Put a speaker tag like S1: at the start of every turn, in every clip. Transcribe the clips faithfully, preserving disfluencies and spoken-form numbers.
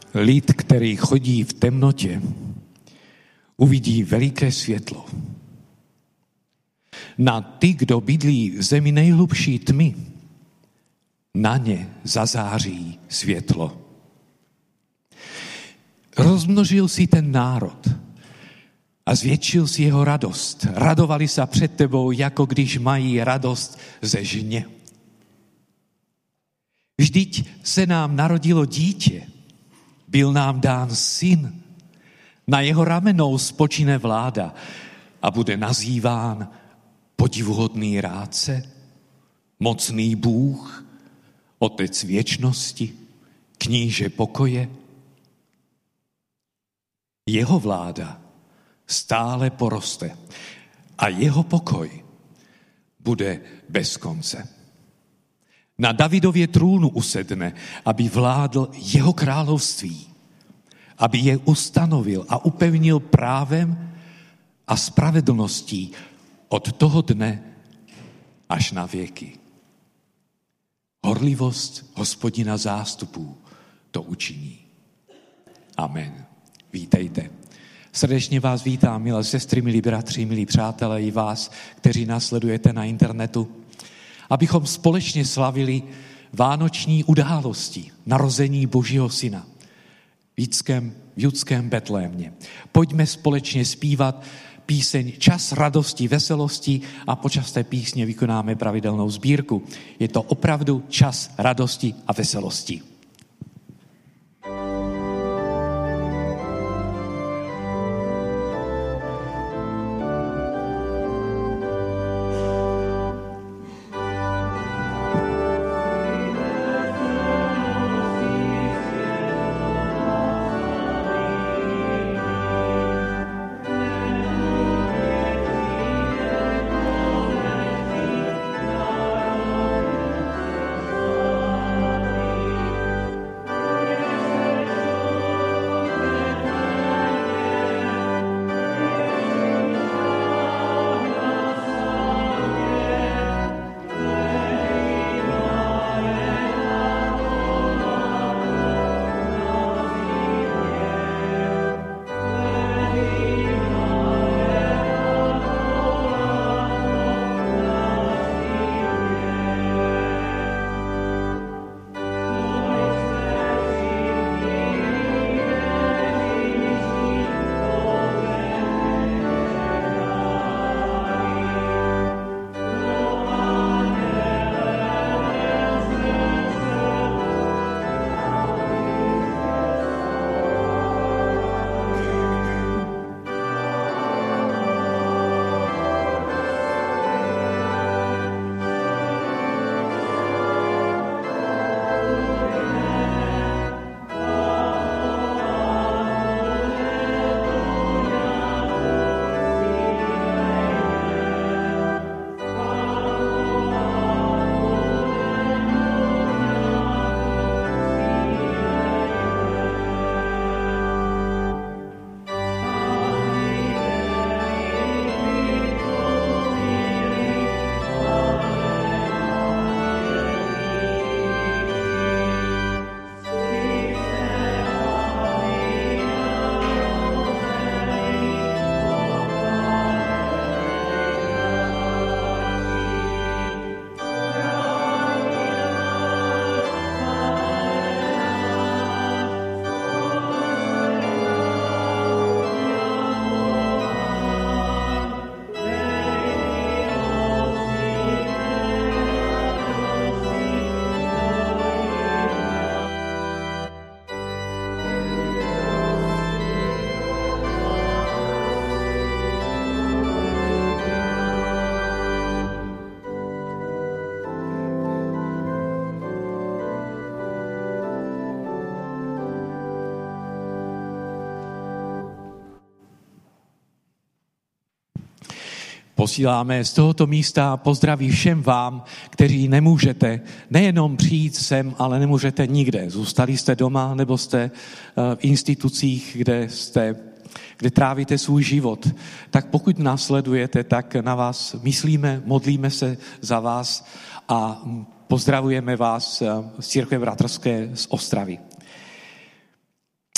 S1: Lid, který chodí v temnotě, uvidí veliké světlo. Na ty, kdo bydlí v zemi nejhlubší tmy, na ně zazáří světlo. Rozmnožil si ten národ a zvětšil si jeho radost. Radovali se před tebou, jako když mají radost ze žně. Vždyť se nám narodilo dítě, byl nám dán syn, na jeho ramenou spočine vláda a bude nazýván podivuhodný rádce, mocný Bůh, Otec věčnosti, kníže pokoje. Jeho vláda stále poroste a jeho pokoj bude bez konce. Na Davidově trůnu usedne, aby vládl jeho království, aby je ustanovil a upevnil právem a spravedlností od toho dne až na věky. Horlivost Hospodina zástupů to učiní. Amen. Vítejte. Srdečně vás vítám, milé sestry, milí bratři, milí přátelé, i vás, kteří nás sledujete na internetu, abychom společně slavili vánoční události, narození Božího syna v judském, v judském Betlémě. Pojďme společně zpívat píseň Čas radosti, veselosti a počas té písně vykonáme pravidelnou sbírku. Je to opravdu čas radosti a veselosti. Posíláme z tohoto místa pozdraví všem vám, kteří nemůžete nejenom přijít sem, ale nemůžete nikde. Zůstali jste doma nebo jste v institucích, kde jste, kde trávíte svůj život. Tak pokud nás sledujete, tak na vás myslíme, modlíme se za vás a pozdravujeme vás z Církve bratrské z Ostravy.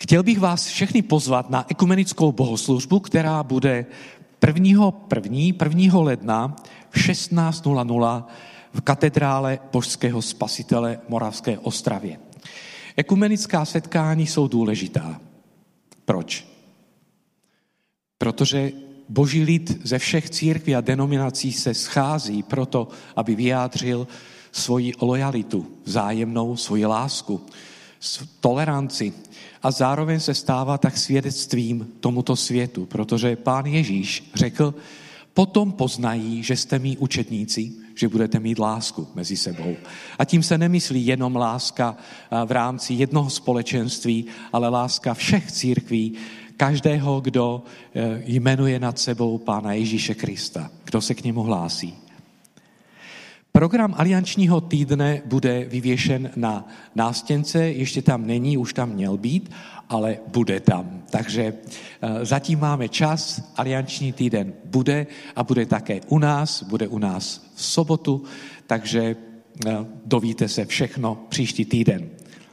S1: Chtěl bych vás všechny pozvat na ekumenickou bohoslužbu, která bude prvního první, prvního ledna v šestnáct nula nula v katedrále Božského Spasitele Moravské Ostravě. Ekumenická setkání jsou důležitá. Proč? Protože Boží lid ze všech církví a denominací se schází proto, aby vyjádřil svoji lojalitu, vzájemnou svoji lásku, toleranci a zároveň se stává tak svědectvím tomuto světu, protože Pán Ježíš řekl, potom poznají, že jste mí učedníci, že budete mít lásku mezi sebou. A tím se nemyslí jenom láska v rámci jednoho společenství, ale láska všech církví, každého, kdo jmenuje nad sebou Pána Ježíše Krista, kdo se k němu hlásí. Program aliančního týdne bude vyvěšen na nástěnce, ještě tam není, už tam měl být, ale bude tam. Takže zatím máme čas, alianční týden bude a bude také u nás, bude u nás v sobotu, takže dovíte se všechno příští týden.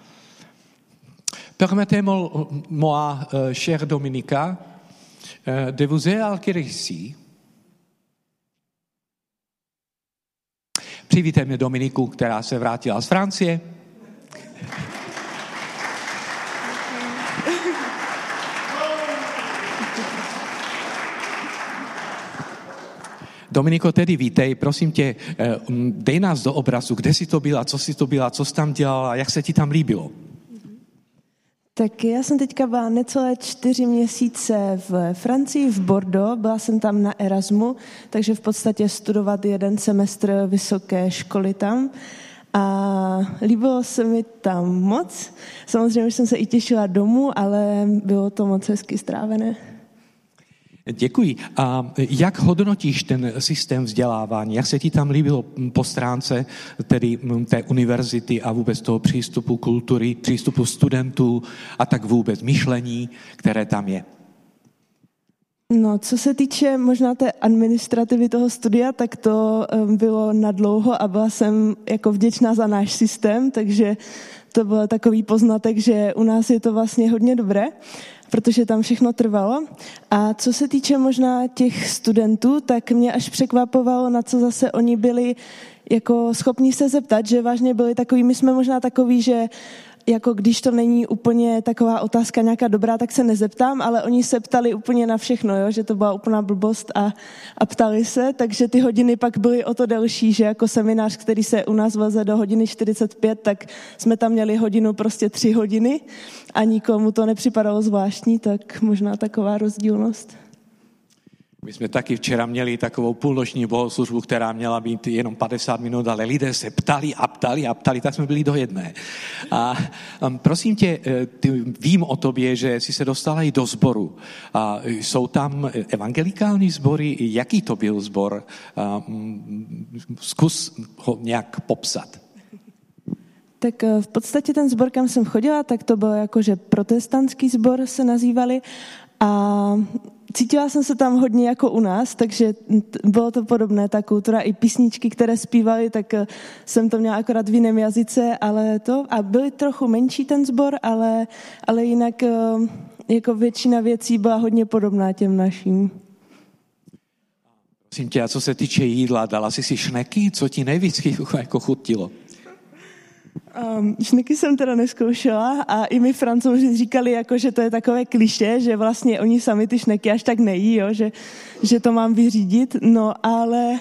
S1: Permettez-moi, chère Dominika, de vous accueillir ici. Přivítejme Dominiku, která se vrátila z Francie. Dominiko, tedy vítej, prosím tě, dej nás do obrazu, kde jsi to byla, co jsi to byla, co jsi tam dělala, jak se ti tam líbilo?
S2: Tak já jsem teďka byla necelé čtyři měsíce v Francii, v Bordeaux, byla jsem tam na Erasmu, takže v podstatě studovat jeden semestr vysoké školy tam a líbilo se mi tam moc. Samozřejmě jsem se i těšila domů, ale bylo to moc hezky strávené.
S1: Děkuji. A jak hodnotíš ten systém vzdělávání? Jak se ti tam líbilo po stránce tedy té univerzity a vůbec toho přístupu kultury, přístupu studentů a tak vůbec myšlení, které tam je?
S2: No, co se týče možná té administrativy toho studia, tak to bylo nadlouho a byla jsem jako vděčná za náš systém, takže to byl takový poznatek, že u nás je to vlastně hodně dobré, protože tam všechno trvalo. A co se týče možná těch studentů, tak mě až překvapovalo, na co zase oni byli jako schopni se zeptat, že vážně byli takový, my jsme možná takový, že jako když to není úplně taková otázka nějaká dobrá, tak se nezeptám, ale oni se ptali úplně na všechno, jo? Že to byla úplná blbost a, a ptali se, takže ty hodiny pak byly o to delší, že jako seminář, který se u nás veze do hodiny čtyřicet pět, tak jsme tam měli hodinu prostě tři hodiny a nikomu to nepřipadalo zvláštní, tak možná taková rozdílnost.
S1: My jsme taky včera měli takovou půlnoční bohoslužbu, která měla být jenom padesát minut, ale lidé se ptali a ptali a ptali, tak jsme byli do jedné. A um, prosím tě, ty, vím o tobě, že jsi se dostala i do sboru. A jsou tam evangelikální sbory, jaký to byl sbor? Um, zkus ho nějak popsat.
S2: Tak v podstatě ten sbor, kam jsem chodila, tak to byl jakože protestantský sbor se nazývali a cítila jsem se tam hodně jako u nás, takže bylo to podobné, ta kultura, i písničky, které zpívali, tak jsem to měla akorát v jiném jazyce, ale to, a byly trochu menší ten sbor, ale, ale jinak jako většina věcí byla hodně podobná těm našim.
S1: Prosím tě, a co se týče jídla, dala jsi si šneky, co ti nejvíc jako chutilo?
S2: Um, šneky jsem teda neskoušela a i mi Francouzi říkali, jako, že to je takové klišé, že vlastně oni sami ty šneky až tak nejí, jo, že, že to mám vyřídit, no ale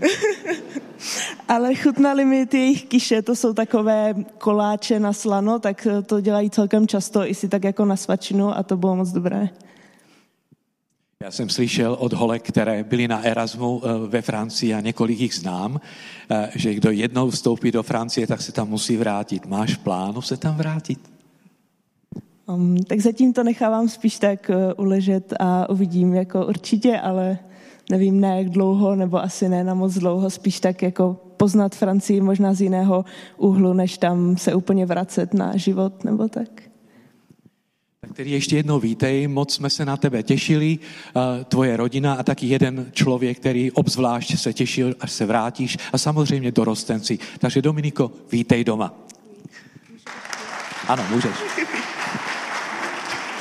S2: ale chutnaly mi ty jejich kiše, to jsou takové koláče na slano, tak to dělají celkem často i si tak jako na svačinu a to bylo moc dobré.
S1: Já jsem slyšel od holek, které byly na Erasmu ve Francii a několik jich znám, že kdo jednou vstoupí do Francie, tak se tam musí vrátit. Máš plánu se tam vrátit?
S2: Um, tak zatím to nechávám spíš tak uh, uležet a uvidím jako určitě, ale nevím na jak dlouho, nebo asi ne na moc dlouho, spíš tak jako poznat Francii možná z jiného úhlu, než tam se úplně vracet na život nebo tak.
S1: Tak tedy ještě jednou vítej, moc jsme se na tebe těšili, tvoje rodina a taky jeden člověk, který obzvlášť se těšil, až se vrátíš a samozřejmě dorostenci. Takže Dominiko, vítej doma. Ano, můžeš.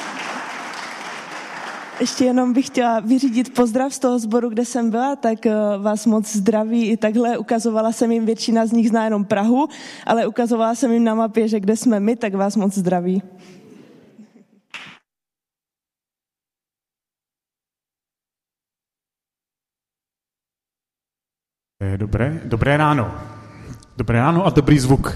S2: ještě jenom bych chtěla vyřídit pozdrav z toho sboru, kde jsem byla, tak vás moc zdraví i takhle. Ukazovala jsem jim, většina z nich zná jenom Prahu, ale ukazovala jsem jim na mapě, že kde jsme my, tak vás moc zdraví.
S3: Dobré, dobré ráno. Dobré ráno a dobrý zvuk.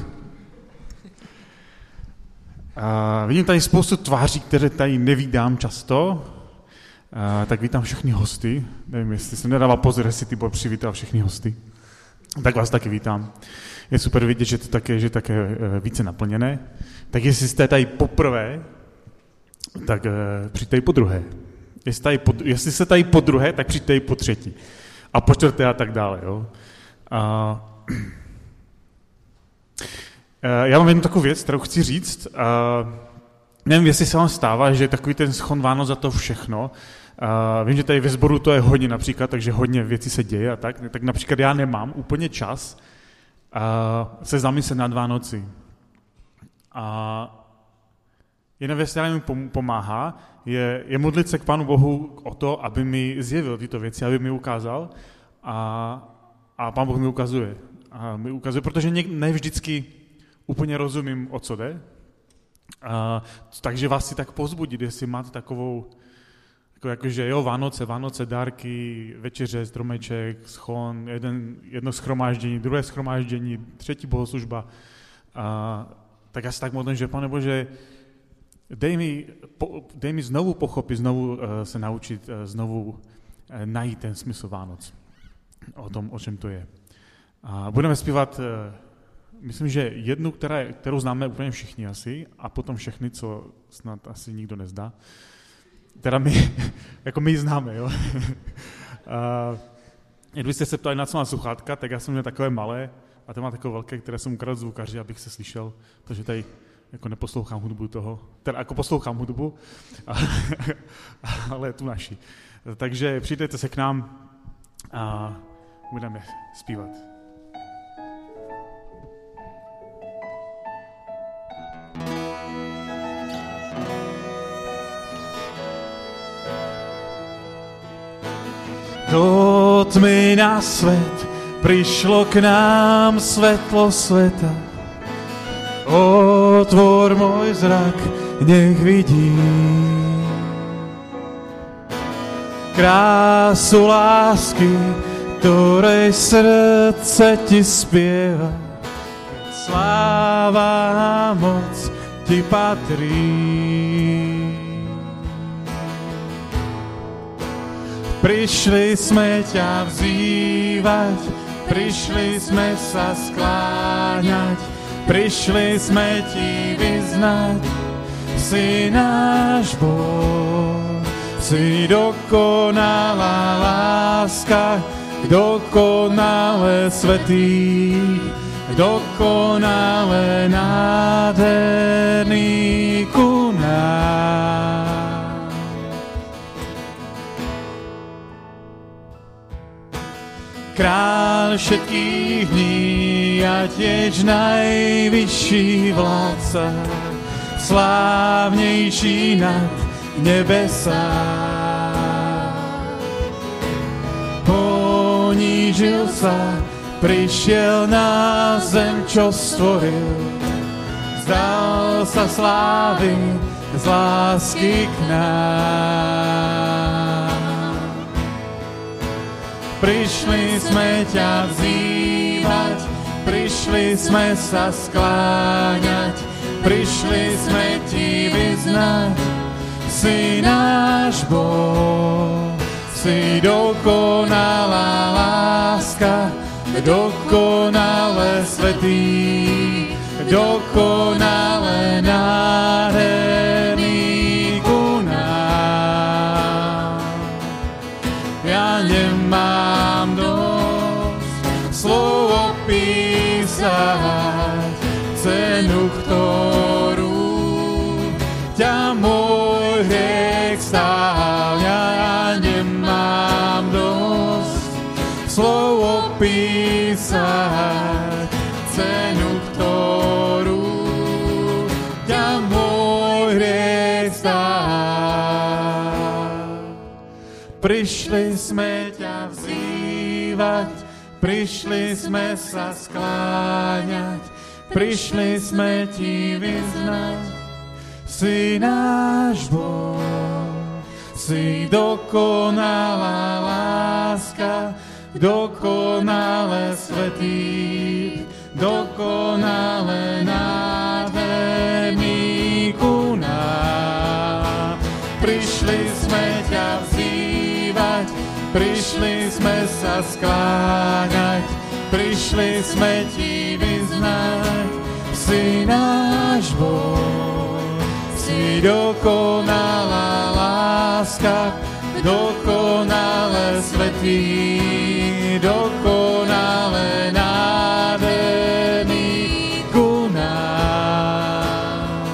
S3: Uh, vidím tady spoustu tváří, které tady nevídám často, uh, tak vítám všechny hosty. Nevím, jestli jsem nedával pozor, jestli ty byl přivítal všechny hosty. Tak vás taky vítám. Je super vidět, že to také, že také uh, více naplněné. Tak jestli jste tady poprvé, tak uh, přijďte i po druhé. Jestli, tady po, jestli jste tady po druhé, tak přijďte i po třetí. A po čtvrté a tak dále. Jo? Uh, Já mám jednu takovou věc, kterou chci říct. Uh, nevím, jestli se vám stává, že je takový ten schon Vánoc za to všechno. Uh, vím, že tady ve sboru to je hodně například, takže hodně věcí se děje a tak. Tak například já nemám úplně čas uh, se zamyslet nad Vánoci. A jedna věc, která mi pomáhá, je, je modlit se k Pánu Bohu o to, aby mi zjevil tyto věci, aby mi ukázal. A, a Pán Boh mi ukazuje. A mi ukazuje, protože ne vždycky úplně rozumím, o co jde. A, takže vás si tak povzbudit, jestli máte takovou, jako, jakože jo, Vánoce, Vánoce, dárky, večeře, stromeček, schon, jeden, jedno shromáždění, druhé shromáždění, třetí bohoslužba. A, tak já si tak modlím, že Pane Bože, dej mi, po, dej mi znovu pochopit, znovu uh, se naučit, uh, znovu uh, najít ten smysl Vánoc. O tom, o čem to je. A budeme zpívat, uh, myslím, že jednu, která, kterou známe úplně všichni asi, a potom všechny, co snad asi nikdo nezdá. Teda my, jako my ji známe, jo. uh, Kdybyste se ptali, na co má sluchátka, tak já jsem měl takové malé, a to má takové velké, které jsem ukradl zvukaři, abych se slyšel, takže tady jako neposlouchám hudbu toho, teda jako poslouchám hudbu, ale tu naši. Takže přijďte se k nám a budeme zpívat. Do tmy na svět přišlo k nám světlo světa. Otvor môj zrak, nech vidím krásu lásky, ktorej srdce ti spieva. Sláva a moc ti patrí. Prišli sme ťa vzývať, prišli sme sa skláňať, prišli sme ti vyznať, si náš Boh, si dokonalá láska, dokonale svätý, dokonale nádherný ku nám. Kráľ všetkých dní a tiež najvyšší vládca, slávnejší nad nebesá. Ponížil sa, prišiel na zem, čo stvoril, vzdal sa slávy z lásky k nám. Prišli sme ťa vzývať, prišli sme sa skláňať, prišli sme ti vyznať, si náš Boh, si dokonalá láska, dokonale svätý, dokonale nádherný ku nám. Ja nemám dosť slov opísať cenu, ktorú ťa môj hriech stál. Ja nemám dosť slov opísať cenu, ktorú ťa môj hriech stál. prišli sme ťa vzývať, prišli sme sa skláňať, prišli sme ti vyznať. Si náš Boh, si dokonalá láska, dokonale svätý, dokonale nádherný ku nám. Prišli sme ťa vzývať, prišli sme sa skláňať, prišli sme ti vyznať. Si náš Boh, si dokonalá láska, dokonale svätý, dokonale nádherný ku nám.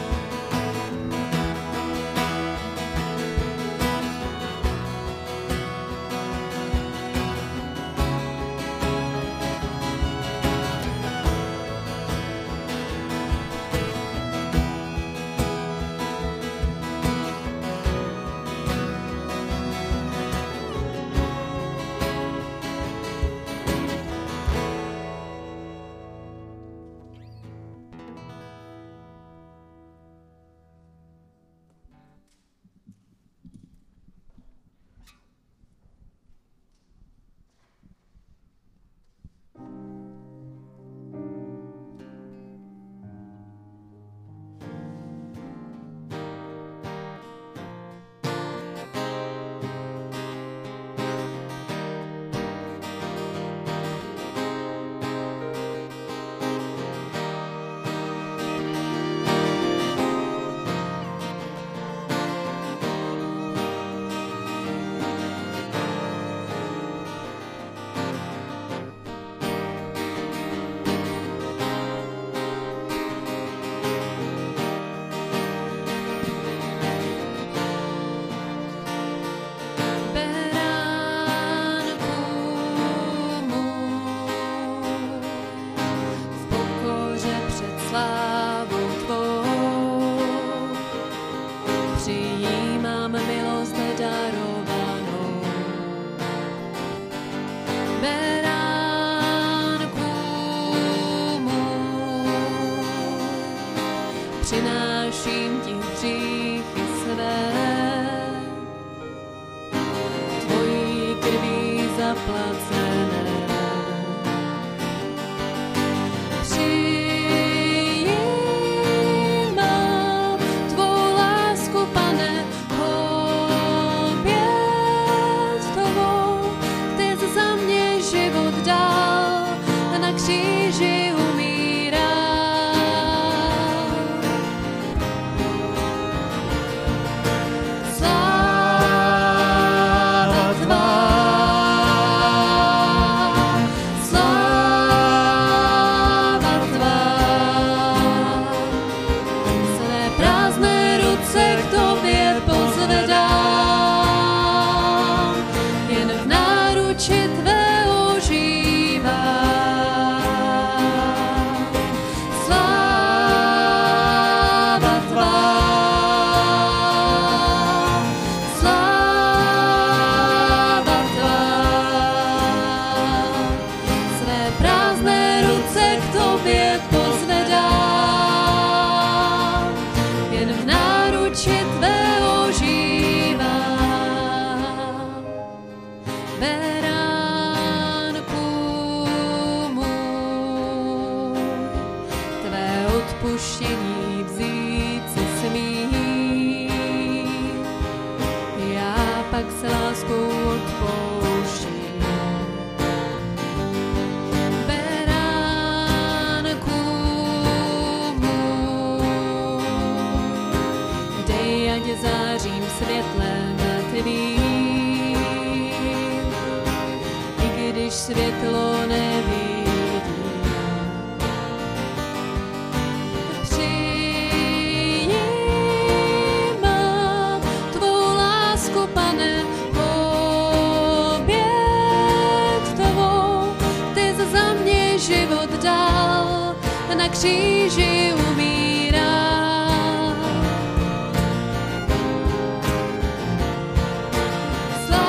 S4: Přináším ti hříchy své, tvojí krví zaplacené. Přijímám tvou lásku, Pane, oběť tvou, ty jsi za mě život dal, na kříži umírá. Odpuštění vzít si smí, já pak se láskou odpouštím. Beránku můj, dej, ať zářím světlem tvým, i když světlo nevidím. Na kříži umírá. Sláva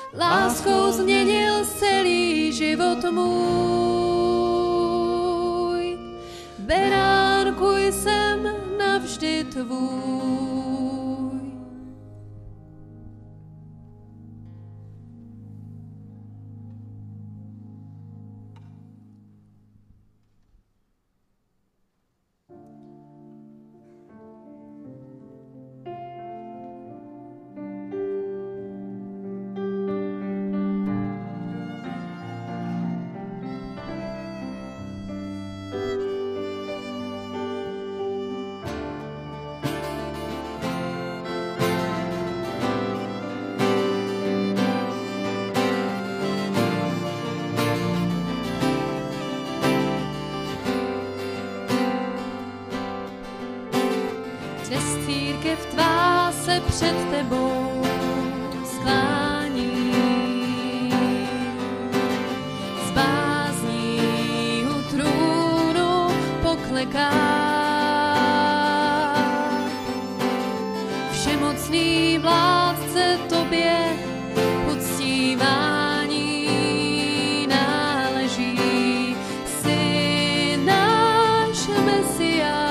S4: láskou změnil celý život můj. Beránku jsem navždy tvůj. Dnes církev tvá se před tebou sklání. Z bázní u trůnu pokleká. Všemocný vládce tobě uctívání náleží. Jsi náš Mesiáš.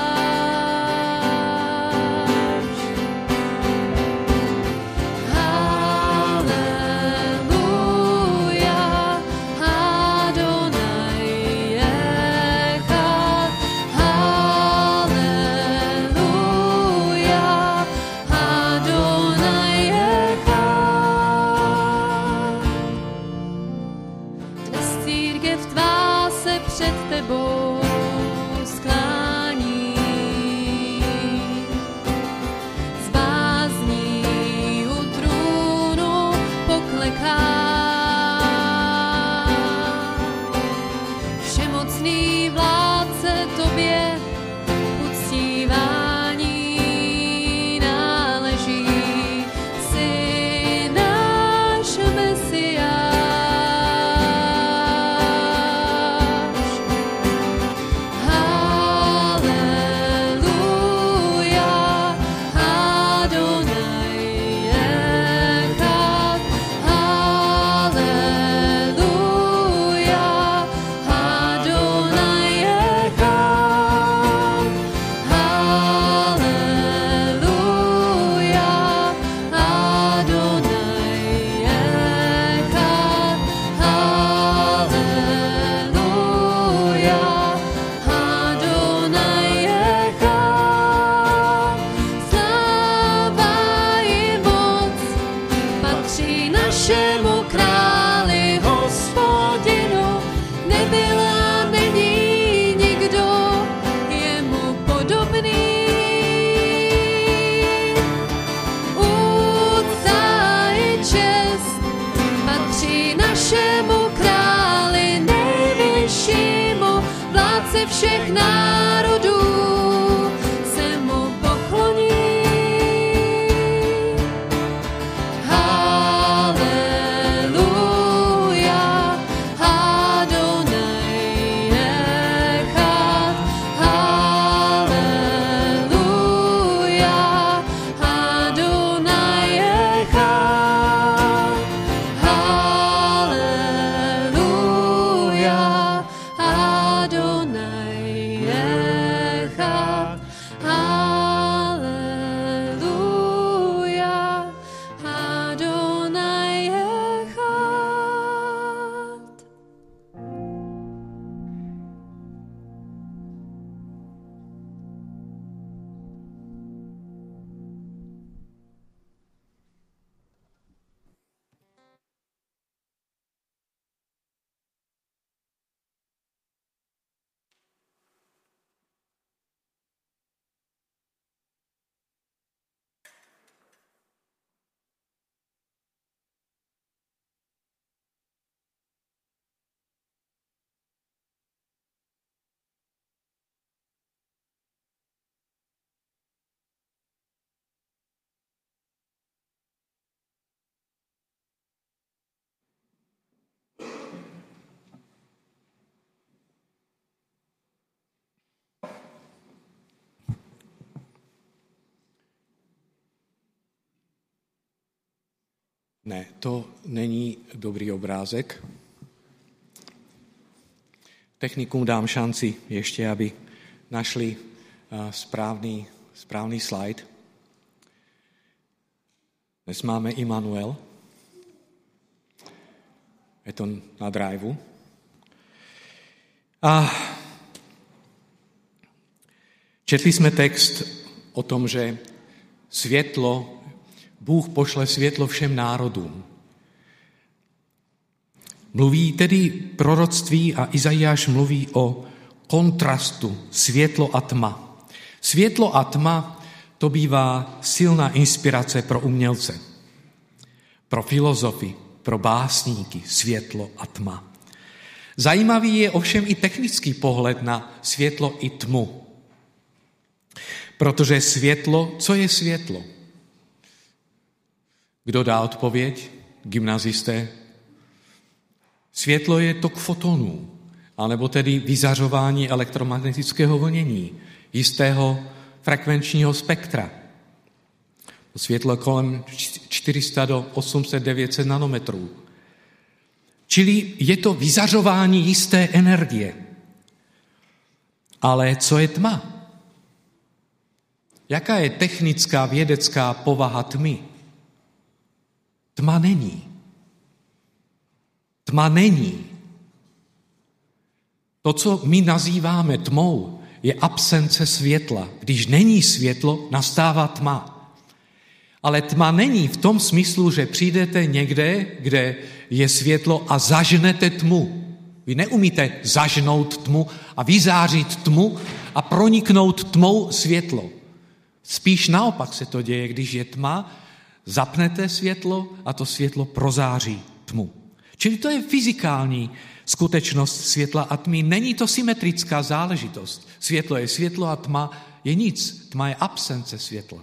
S4: Všech národů se mu pokloní. Haleluja, Adonai echad. Haleluja, Adonai echad. Haleluja, Adonai echad.
S1: Ne, to není dobrý obrázek. Technikům dám šanci ještě, aby našli správný, správný slide. Dnes máme Immanuel. Je to na driveu. A četli jsme text o tom, že světlo, Bůh pošle světlo všem národům. Mluví tedy proroctví a Izajáš mluví o kontrastu světlo a tma. Světlo a tma to bývá silná inspirace pro umělce, pro filozofy, pro básníky, světlo a tma. Zajímavý je ovšem i technický pohled na světlo i tmu. Protože světlo, co je světlo? Kdo dá odpověď? Gymnazisté. Světlo je tok fotonů, anebo tedy vyzařování elektromagnetického vlnění, jistého frekvenčního spektra. Světlo kolem čtyři sta do osm set devět set nanometrů. Čili je to vyzařování jisté energie. Ale co je tma? Jaká je technická vědecká povaha tmy? Tma není. Tma není. To, co my nazýváme tmou, je absence světla. Když není světlo, nastává tma. Ale tma není v tom smyslu, že přijdete někde, kde je světlo a zažnete tmu. Vy neumíte zažnout tmu a vyzářit tmu a proniknout tmou světlo. Spíš naopak se to děje, když je tma, zapnete světlo a to světlo prozáří tmu. Čili to je fyzikální skutečnost světla a tmy. Není to symetrická záležitost. Světlo je světlo a tma je nic. Tma je absence světla.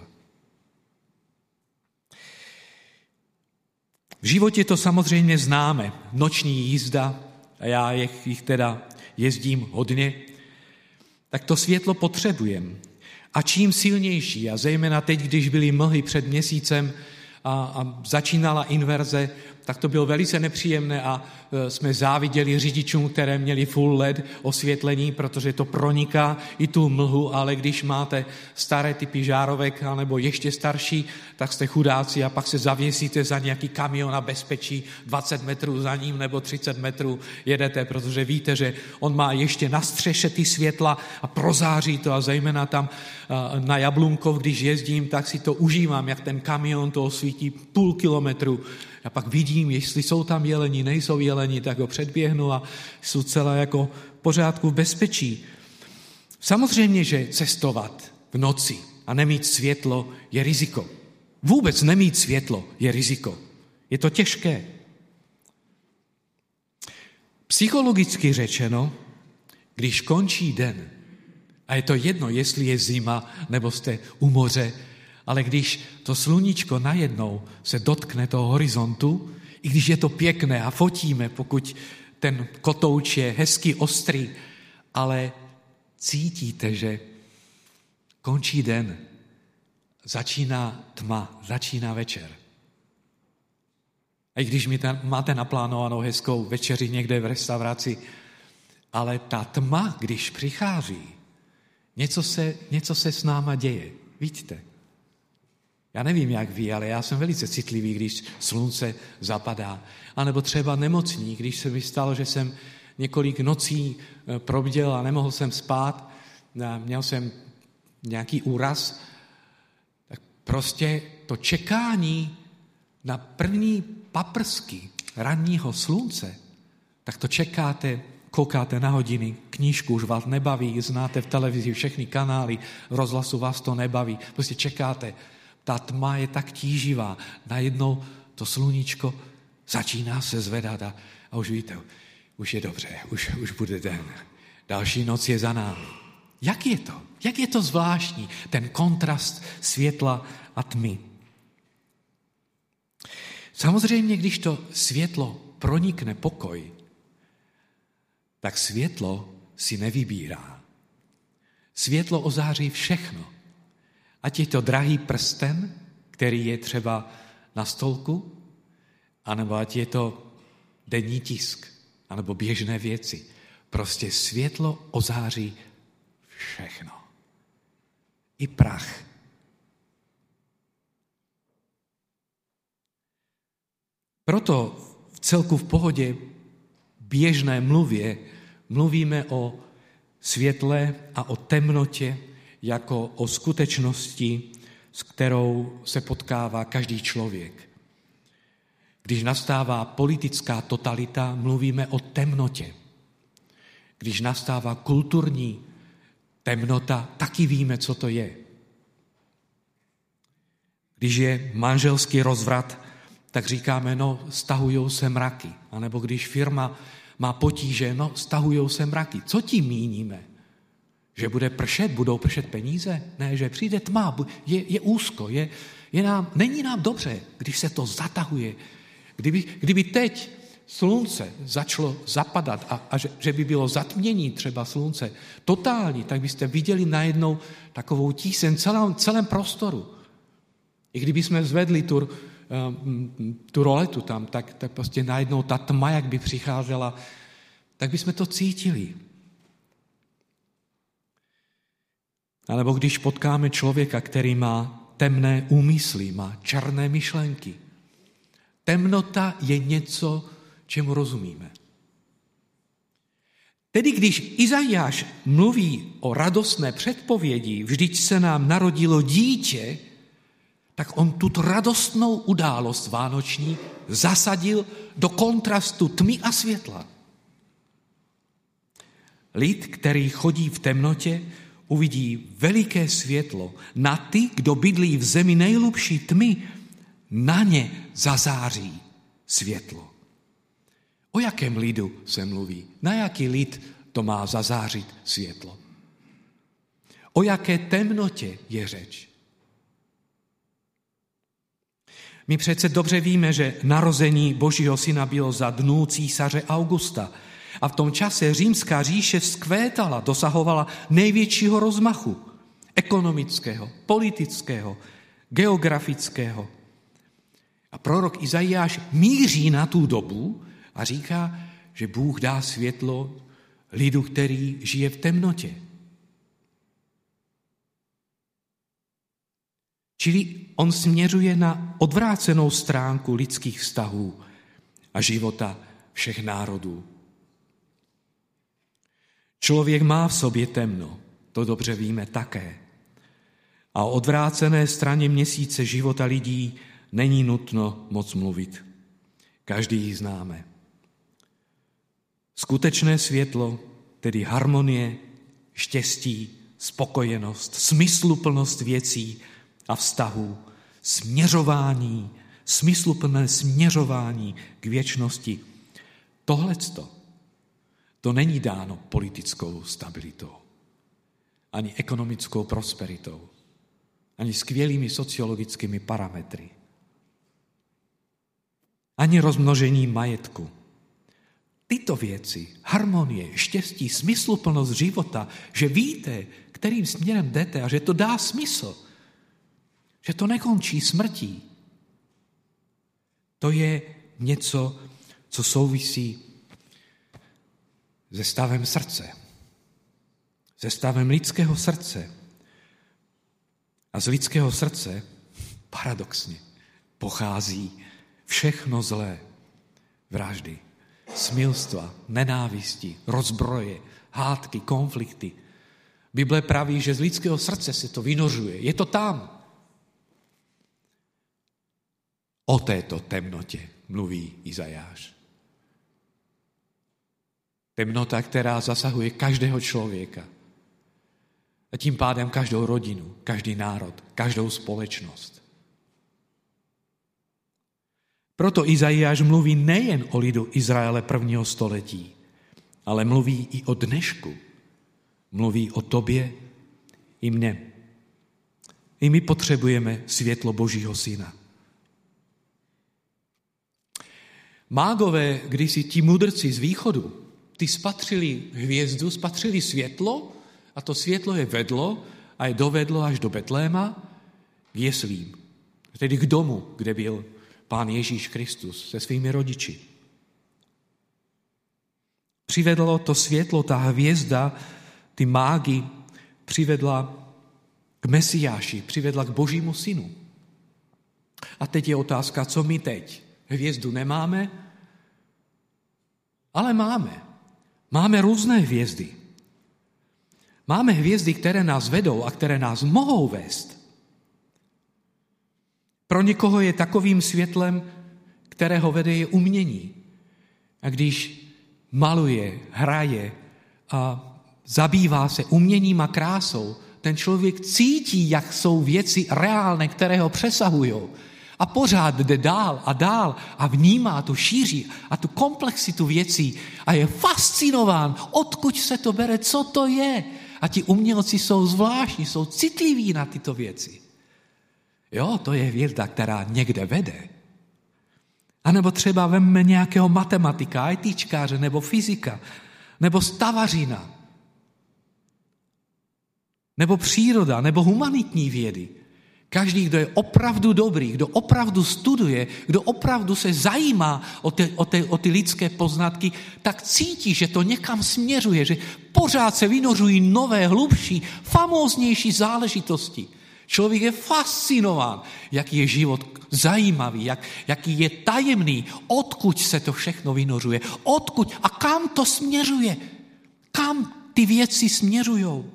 S1: V životě to samozřejmě známe. Noční jízda, a já jich teda jezdím hodně, tak to světlo potřebujeme. A čím silnější, a zejména teď, když byly mlhy před měsícem a, a začínala inverze, tak to bylo velice nepříjemné a e, jsme záviděli řidičům, které měli full L E D osvětlení, protože to proniká i tu mlhu, ale když máte staré typy žárovek anebo ještě starší, tak jste chudáci a pak se zavěsíte za nějaký kamion a bezpečí dvacet metrů za ním nebo třicet metrů jedete, protože víte, že on má ještě na střeše ty světla a prozáří to a zejména tam e, na Jablunkov, když jezdím, tak si to užívám, jak ten kamion to osvítí půl kilometru. A pak vidím, jestli jsou tam jeleni, nejsou jeleni, tak ho předběhnu a jsou celé jako v pořádku v bezpečí. Samozřejmě, že cestovat v noci a nemít světlo je riziko. Vůbec nemít světlo je riziko. Je to těžké. Psychologicky řečeno, když končí den, a je to jedno, jestli je zima, nebo jste u moře, ale když to sluníčko najednou se dotkne toho horizontu, i když je to pěkné a fotíme, pokud ten kotouč je hezky ostrý, ale cítíte, že končí den, začíná tma, začíná večer. A i když máte naplánovanou hezkou večeři někde v restauraci, ale ta tma, když přichází, něco se, něco se s náma děje. Vidíte? Já nevím, jak vy, ale já jsem velice citlivý, když slunce zapadá. A nebo třeba nemocný, když se mi stalo, že jsem několik nocí probděl a nemohl jsem spát, měl jsem nějaký úraz, tak prostě to čekání na první paprsky ranního slunce, tak to čekáte, koukáte na hodiny, knížku už vás nebaví, znáte v televizi všechny kanály, v rozhlasu vás to nebaví, prostě čekáte. Ta tma je tak tíživá. Najednou to sluníčko začíná se zvedat a, a už víte, už je dobře, už, už bude den. Další noc je za námi. Jak je to? Jak je to zvláštní, ten kontrast světla a tmy? Samozřejmě, když to světlo pronikne pokoj, tak světlo si nevybírá. Světlo ozáří všechno. Ať je to drahý prsten, který je třeba na stolku, anebo ať je to denní tisk, anebo běžné věci. Prostě světlo ozáří všechno. I prach. Proto v celku v pohodě běžné mluvě mluvíme o světle a o temnotě jako o skutečnosti, s kterou se potkává každý člověk. Když nastává politická totalita, mluvíme o temnotě. Když nastává kulturní temnota, taky víme, co to je. Když je manželský rozvrat, tak říkáme, no, stahujou se mraky. A nebo když firma má potíže, no, stahujou se mraky. Co tím míníme? Že bude pršet, budou pršet peníze? Ne, že přijde tma, je, je úzko, je, je nám, není nám dobře, když se to zatahuje. Kdyby, kdyby teď slunce začalo zapadat a, a že, že by bylo zatmění třeba slunce totální, tak byste viděli najednou takovou tíseň celém, celém prostoru. I kdyby jsme zvedli tu, tu roletu tam, tak, tak prostě najednou ta tma, jak by přicházela, tak bychom to cítili. Alebo když potkáme člověka, který má temné úmysly, má černé myšlenky. Temnota je něco, čemu rozumíme. Tedy když Izajáš mluví o radostné předpovědi, vždyť se nám narodilo dítě, tak on tuto radostnou událost vánoční zasadil do kontrastu tmy a světla. Lid, který chodí v temnotě, uvidí veliké světlo. Na ty, kdo bydlí v zemi nejhlubší tmy, na ně zazáří světlo. O jakém lidu se mluví? Na jaký lid to má zazářit světlo? O jaké temnotě je řeč? My přece dobře víme, že narození Božího syna bylo za dnů císaře Augusta a v tom čase římská říše vzkvétala, dosahovala největšího rozmachu ekonomického, politického, geografického. A prorok Izajáš míří na tu dobu a říká, že Bůh dá světlo lidu, který žije v temnotě. Čili on směřuje na odvrácenou stránku lidských vztahů a života všech národů. Člověk má v sobě temno, to dobře víme také. A o odvrácené straně měsíce života lidí není nutno moc mluvit. Každý ji známe. Skutečné světlo, tedy harmonie, štěstí, spokojenost, smysluplnost věcí a vztahů, směřování, smysluplné směřování k věčnosti. Tohleto, to není dáno politickou stabilitou, ani ekonomickou prosperitou, ani skvělými sociologickými parametry, ani rozmnožení majetku. Tyto věci, harmonie, štěstí, smysluplnost života, že víte, kterým směrem jdete a že to dá smysl, že to nekončí smrtí. To je něco, co souvisí se stavem srdce. Se stavem lidského srdce. A z lidského srdce, paradoxně, pochází všechno zlé. Vraždy, smilstva, nenávisti, rozbroje, hádky, konflikty. Bible praví, že z lidského srdce se to vynořuje. Je to tam. O této temnotě mluví Izajáš. Temnota, která zasahuje každého člověka. A tím pádem každou rodinu, každý národ, každou společnost. Proto Izajáš mluví nejen o lidu Izraele prvního století, ale mluví i o dnešku. Mluví o tobě i mně. I my potřebujeme světlo Božího syna. Mágové, kdysi ti mudrci z východu, ty spatřili hvězdu, spatřili světlo a to světlo je vedlo a je dovedlo až do Betléma k jeslím, tedy k domu, kde byl Pán Ježíš Kristus se svými rodiči. Přivedlo to světlo, ta hvězda, ty mágy, přivedla k Mesiáši, přivedla k Božímu synu. A teď je otázka, co my teď? Hvězdu nemáme, ale máme. Máme různé hvězdy. Máme hvězdy, které nás vedou a které nás mohou vést. Pro někoho je takovým světlem, kterého vede, je umění. A když maluje, hraje a zabývá se uměním a krásou, ten člověk cítí, jak jsou věci reálné, které ho přesahují. A pořád jde dál a dál a vnímá tu šíři a tu komplexitu věcí a je fascinován, odkud se to bere, co to je. A ti umělci jsou zvláštní, jsou citliví na tyto věci. Jo, to je hvězda, která někde vede. A nebo třeba vemme nějakého matematika, ITčkáře, nebo fyzika, nebo stavařina, nebo příroda, nebo humanitní vědy. Každý, kdo je opravdu dobrý, kdo opravdu studuje, kdo opravdu se zajímá o ty, o ty, o ty lidské poznatky, tak cítí, že to někam směřuje, že pořád se vynořují nové, hlubší, famóznější záležitosti. Člověk je fascinován, jaký je život zajímavý, jak, jaký je tajemný, odkud se to všechno vynořuje, odkud a kam to směřuje, kam ty věci směřujou.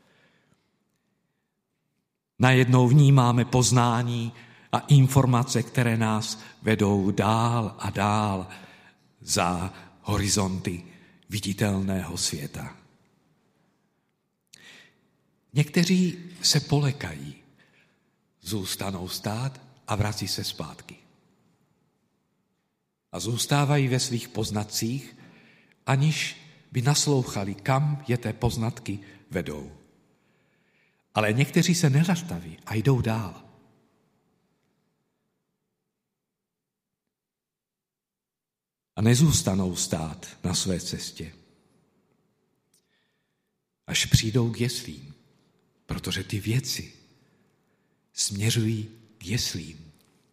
S1: Najednou vnímáme poznání a informace, které nás vedou dál a dál za horizonty viditelného světa. Někteří se polekají, zůstanou stát a vrací se zpátky. A zůstávají ve svých poznatcích, aniž by naslouchali, kam je té poznatky vedou. Ale někteří se nezastaví a jdou dál. A nezůstanou stát na své cestě. Až přijdou k jeslím, protože ty věci směřují k jeslím.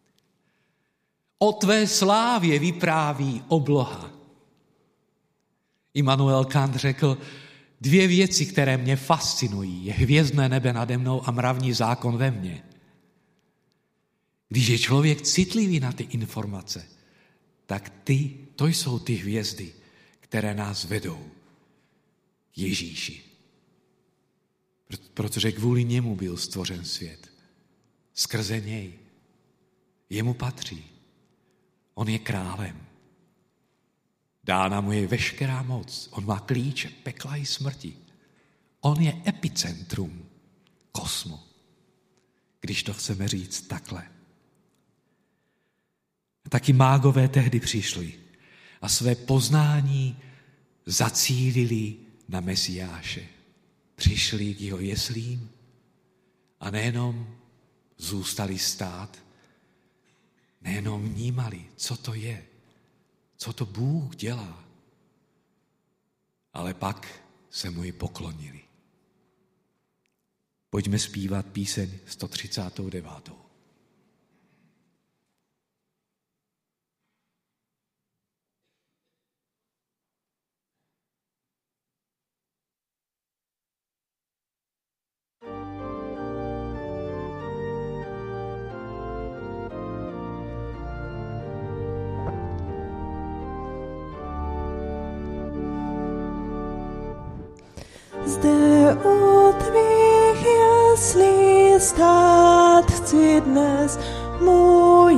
S1: O tvé slávě vypráví obloha. Immanuel Kant řekl, dvě věci, které mě fascinují, je hvězdné nebe nade mnou a mravní zákon ve mně. Když je člověk citlivý na ty informace, tak ty, to jsou ty hvězdy, které nás vedou k Ježíši. Protože kvůli němu byl stvořen svět. Skrze něj. Jemu patří. On je králem. Dána mu je veškerá moc. On má klíče pekla i smrti. On je epicentrum kosmu. Když to chceme říct takhle. Taky mágové tehdy přišli a své poznání zacílili na Mesiáše. Přišli k jeho jeslím a nejenom zůstali stát, nejenom vnímali, co to je, co to Bůh dělá, ale pak se mu i poklonili. Pojďme zpívat píseň sto třicát devět.
S2: Zde u tvých jeslí stát chci dnes, můj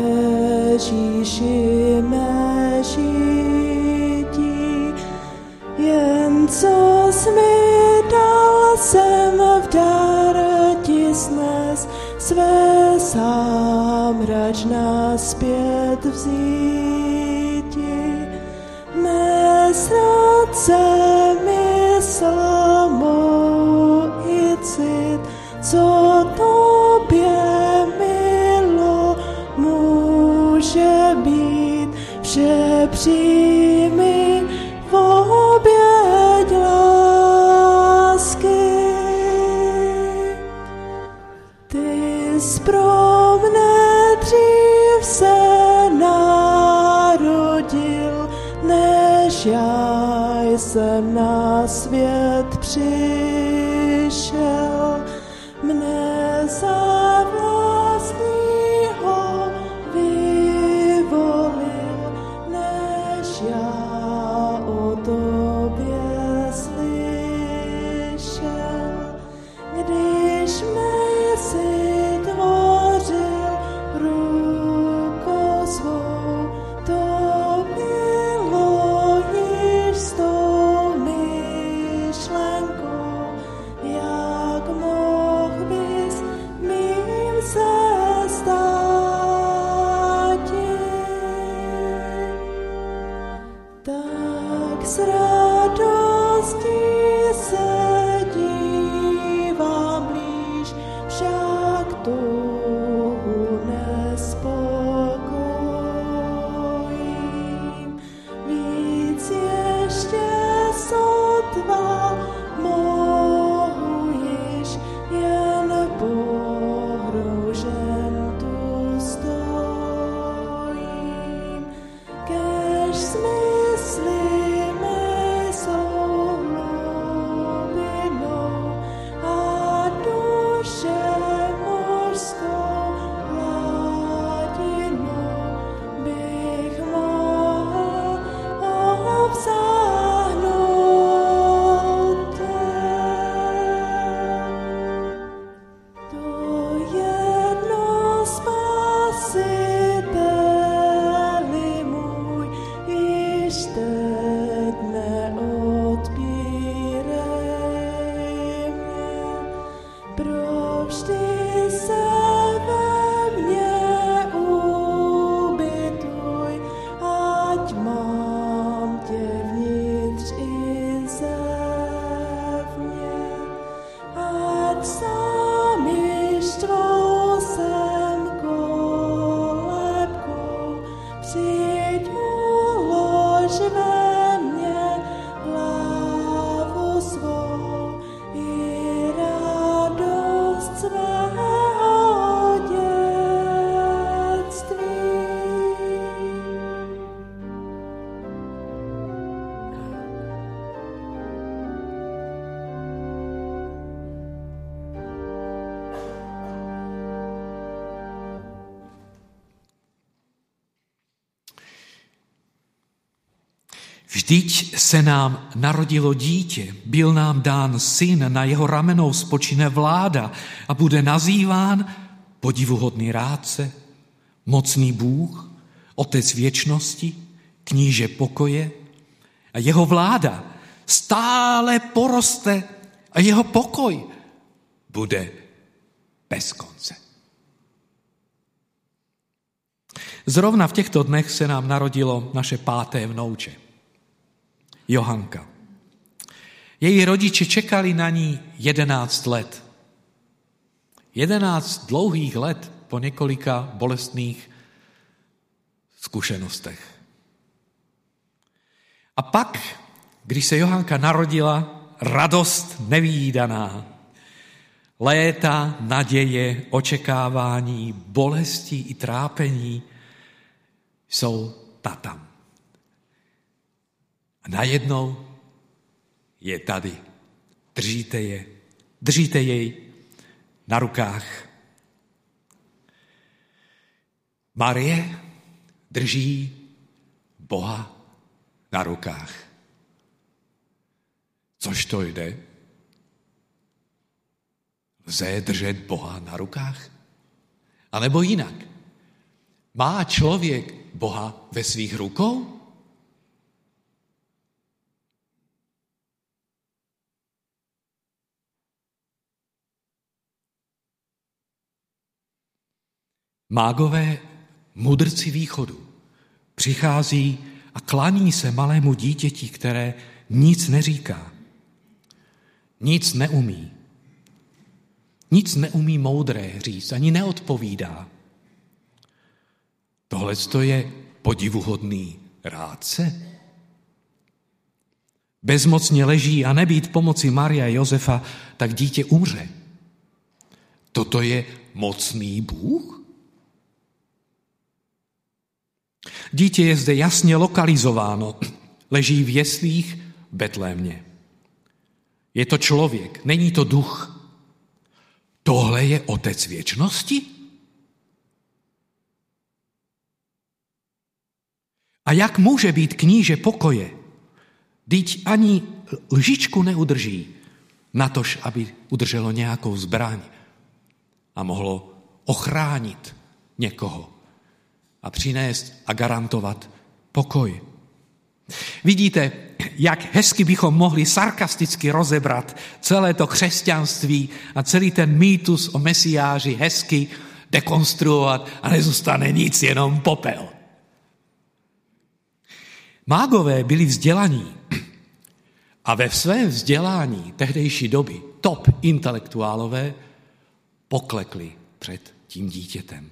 S2: Ježíši mé žití. Jen co jsi mi dal, jsem v dar ti snes, své sámračná zpět vzíti. Mé srdce mysl mou i cit, co tobě milo může být, vše přijmi v oběť lásky. Ty jsi pro mne dřív se než já jsem na svět přišel, mne za vlastního vyvolil, než já o tobě slyšel, když mne jsi tvořil rukou svou, to bylo již s tou myšlenkou, jak mohl bys mým se státi. Tak s radostí se dívám blíž, však touhu nespokojím. Víc ještě sotva mohu již, jen pohrožen tu stojím. Kež smysly mé jsou hlubinou a duše mořskou hladinou bych mohl obsáhnout tebe. To jedno Spasiteli můj, již teď neodpírej mě, provždy se ve mně ubytuj, ať mám tě vnitř i zevně, ať sám již tvou jsem kolébkou, přijď ulož ve mně hlavu svou i radost svého dětství.
S1: Vždyť se nám narodilo dítě, byl nám dán syn, na jeho ramenou spočine vláda a bude nazýván podivuhodný rádce, mocný Bůh, otec věčnosti, kníže pokoje, a jeho vláda stále poroste a jeho pokoj bude bez konce. Zrovna v těchto dnech se nám narodilo naše páté vnouče, Johanka. Její rodiče čekali na ní jedenáct let. Jedenáct dlouhých let po několika bolestných zkušenostech. A pak, když se Johanka narodila, radost nevídaná. Léta, naděje, očekávání, bolesti i trápení jsou tam. A najednou je tady. Držíte je, držíte jej na rukách. Marie drží Boha na rukách. Což to jde? Lze držet Boha na rukách? A nebo jinak? Má člověk Boha ve svých rukou? Mágové, mudrci východu, přichází a klaní se malému dítěti, které nic neříká, nic neumí. Nic neumí moudré říct, ani neodpovídá. Tohle je podivuhodný rádce. Bezmocně leží a nebýt pomoci Maria a Josefa, tak dítě umře. Toto je mocný Bůh? Dítě je zde jasně lokalizováno. leží v jeslích v Betlémě. Je to člověk, není to duch. Tohle je Otec věčnosti? A jak může být kníže pokoje? Vždyť ani lžičku neudrží, natož, aby udrželo nějakou zbraň a mohlo ochránit někoho a přinést a garantovat pokoj. Vidíte, jak hezky bychom mohli sarkasticky rozebrat celé to křesťanství a celý ten mýtus o Mesiáši hezky dekonstruovat a nezůstane nic, jenom popel. Mágové byli vzdělaní a ve svém vzdělání tehdejší doby top intelektuálové poklekli před tím dítětem.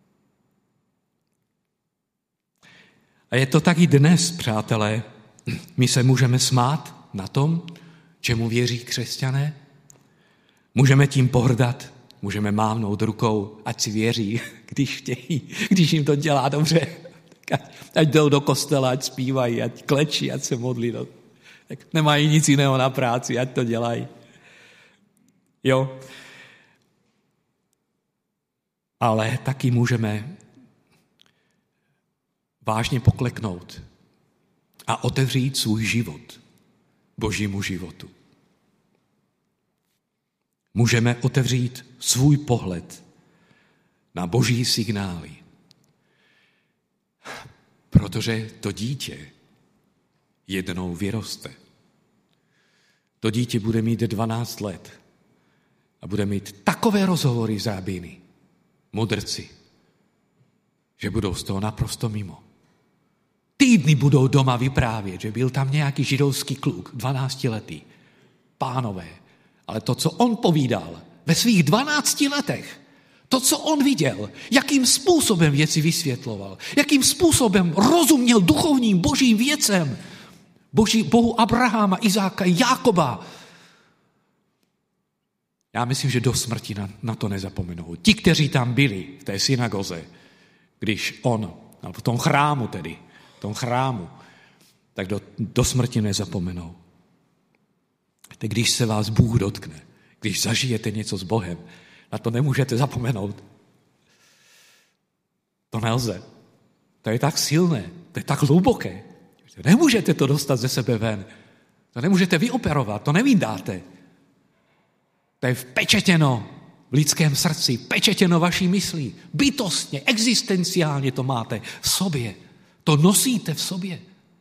S1: A je to tak i dnes, přátelé. My se můžeme smát na tom, čemu věří křesťané. Můžeme tím pohrdat, můžeme mávnout rukou, ať si věří, když chtějí, když jim to dělá dobře. Ať jdou do kostela, ať zpívají, ať klečí, ať se modlí. No. Tak nemají nic jiného na práci, ať to dělají. Jo. Ale taky můžeme vážně pokleknout a otevřít svůj život Božímu životu. Můžeme otevřít svůj pohled na Boží signály, protože to dítě jednou vyroste. To dítě bude mít dvanáct let a bude mít takové rozhovory s rabíny, mudrci, že budou z toho naprosto mimo. Týdny budou doma vyprávět, že byl tam nějaký židovský kluk, dvanáctiletý, pánové. Ale to, co on povídal ve svých dvanácti letech, to, co on viděl, jakým způsobem věci vysvětloval, jakým způsobem rozuměl duchovním božím věcem, boží, Bohu Abraháma, Izáka, Jákoba. Já myslím, že do smrti na, na to nezapomenou. Ti, kteří tam byli v té synagoze, když on, v tom chrámu tedy, v tom chrámu, tak do, do smrti nezapomenou. Tak když se vás Bůh dotkne, když zažijete něco s Bohem, na to nemůžete zapomenout. To nelze. To je tak silné, to je tak hluboké. Nemůžete to dostat ze sebe ven. To nemůžete vyoperovat, to nevyndáte. To je vpečetěno v lidském srdci, pečetěno vaší myslí. Bytostně, existenciálně to máte v sobě. To nosíte v sobě.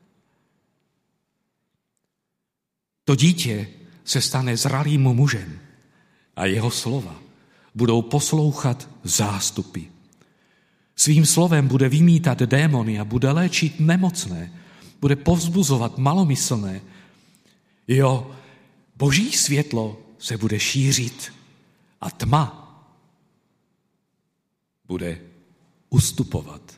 S1: To dítě se stane zralým mužem a jeho slova budou poslouchat zástupy. Svým slovem bude vymítat démony a bude léčit nemocné, bude povzbuzovat malomyslné. Jo, Boží světlo se bude šířit a tma bude ustupovat.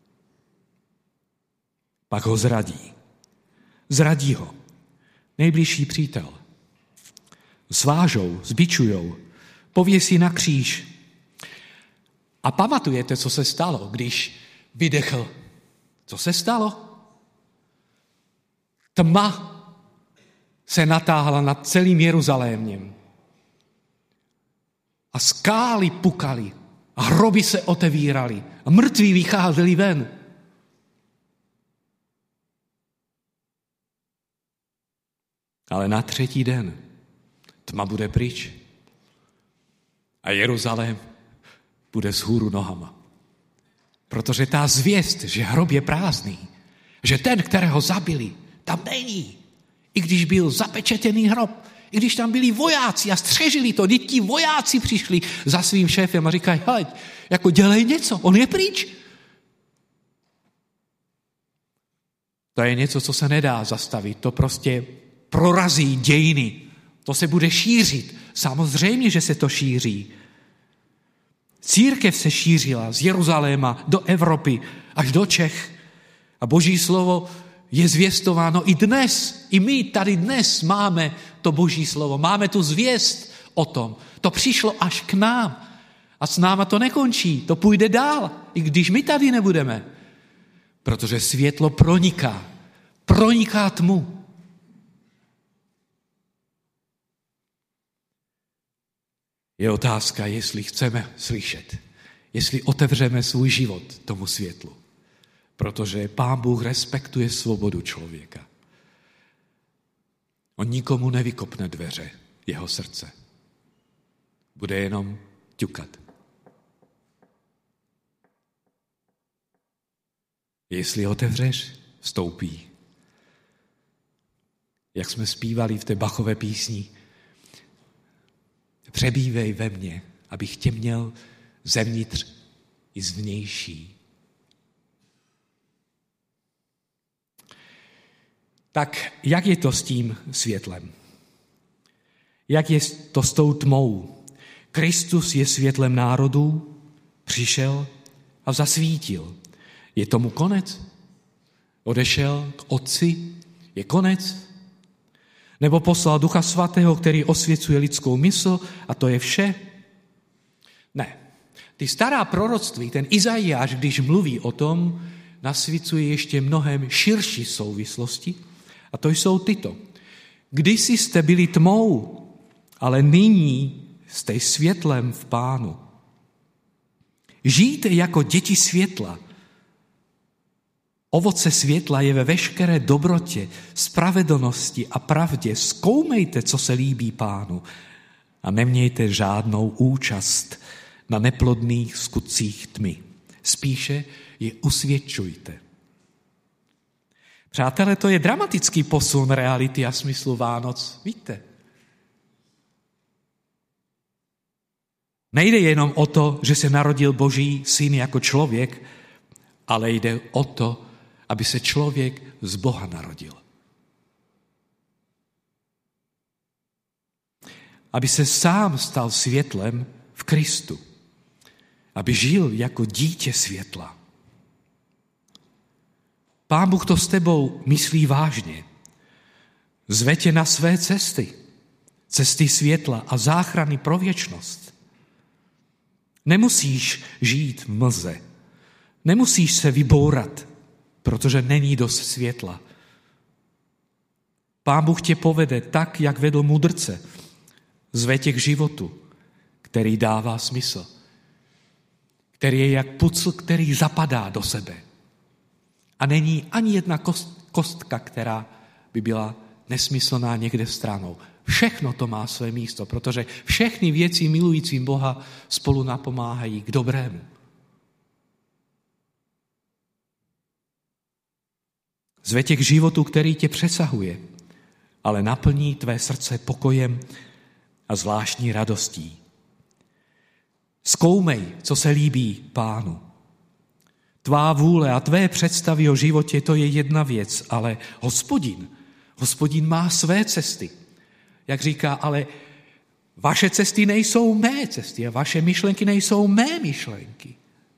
S1: Pak ho zradí. Zradí ho nejbližší přítel. Svážou, zbičujou, pověsí na kříž. A pamatujete, co se stalo, když vydechl? Co se stalo? Tma se natáhla nad celým Jeruzalémem. A skály pukaly, a hroby se otevíraly, a mrtví vycházeli ven. Ale na třetí den tma bude pryč a Jeruzalém bude vzhůru nohama. Protože ta zvěst, že hrob je prázdný, že ten, kterého zabili, tam není. I když byl zapečetěný hrob, i když tam byli vojáci a střežili to, ti vojáci přišli za svým šéfem a říkají, hele, jako dělej něco, on je pryč. To je něco, co se nedá zastavit, to prostě prorazí dějiny, to se bude šířit. Samozřejmě, že se to šíří. Církev se šířila z Jeruzaléma do Evropy až do Čech a Boží slovo je zvěstováno i dnes. I my tady dnes máme to Boží slovo. Máme tu zvěst o tom. To přišlo až k nám. A s náma to nekončí. To půjde dál, i když my tady nebudeme. Protože světlo proniká. proniká tmu. Je otázka, jestli chceme slyšet, jestli otevřeme svůj život tomu světlu. Protože Pán Bůh respektuje svobodu člověka. On nikomu nevykopne dveře jeho srdce. Bude jenom ťukat. Jestli otevřeš, vstoupí. Jak jsme zpívali v té Bachové písni, přebývej ve mně, abych tě měl zevnitř i zvnější. Tak jak je to s tím světlem? Jak je to s tou tmou? Kristus je světlem národů, přišel a zasvítil. Je tomu konec? Odešel k Otci? Je konec? Nebo poslal Ducha Svatého, který osvěcuje lidskou mysl a to je vše? Ne. Ty stará proroctví, ten Izajáš, když mluví o tom, nasvěcuje ještě mnohem širší souvislosti a to jsou tyto. Kdysi jste byli tmou, ale nyní jste světlem v Pánu. Žijte jako děti světla. Ovoce světla je ve veškeré dobrotě, spravedlnosti a pravdě. Zkoumejte, co se líbí Pánu a nemějte žádnou účast na neplodných skutcích tmy. Spíše je usvědčujte. Přátelé, to je dramatický posun reality a smyslu Vánoc. Víte? Nejde jenom o to, že se narodil Boží syn jako člověk, ale jde o to, aby se člověk z Boha narodil. Aby se sám stal světlem v Kristu. Aby žil jako dítě světla. Pán Bůh to s tebou myslí vážně. Zve tě na své cesty. Cesty světla a záchrany pro věčnost. Nemusíš žít v mlze. Nemusíš se vybourat, protože není dost světla. Pán Bůh tě povede tak, jak vedl mudrce. Zve tě k životu, který dává smysl. Který je jak pucl, který zapadá do sebe. A není ani jedna kost, kostka, která by byla nesmyslná někde stranou. Všechno to má své místo, protože všechny věci milujícím Boha spolu napomáhají k dobrému. Zve tě k životu, který tě přesahuje, ale naplní tvé srdce pokojem a zvláštní radostí. Zkoumej, co se líbí Pánu. Tvá vůle a tvé představy o životě, to je jedna věc, ale Hospodin, Hospodin má své cesty. Jak říká, ale vaše cesty nejsou mé cesty a vaše myšlenky nejsou mé myšlenky.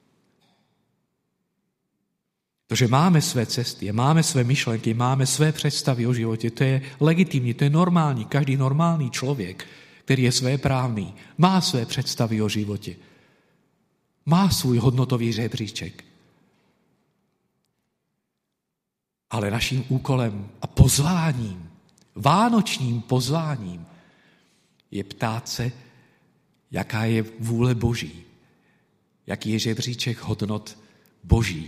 S1: Protože máme své cesty, máme své myšlenky, máme své představy o životě, to je legitimní, to je normální. Každý normální člověk, který je svéprávný, má své představy o životě. Má svůj hodnotový žebříček. Ale naším úkolem a pozváním, vánočním pozváním je ptát se, jaká je vůle Boží, jaký je žebříček hodnot Boží.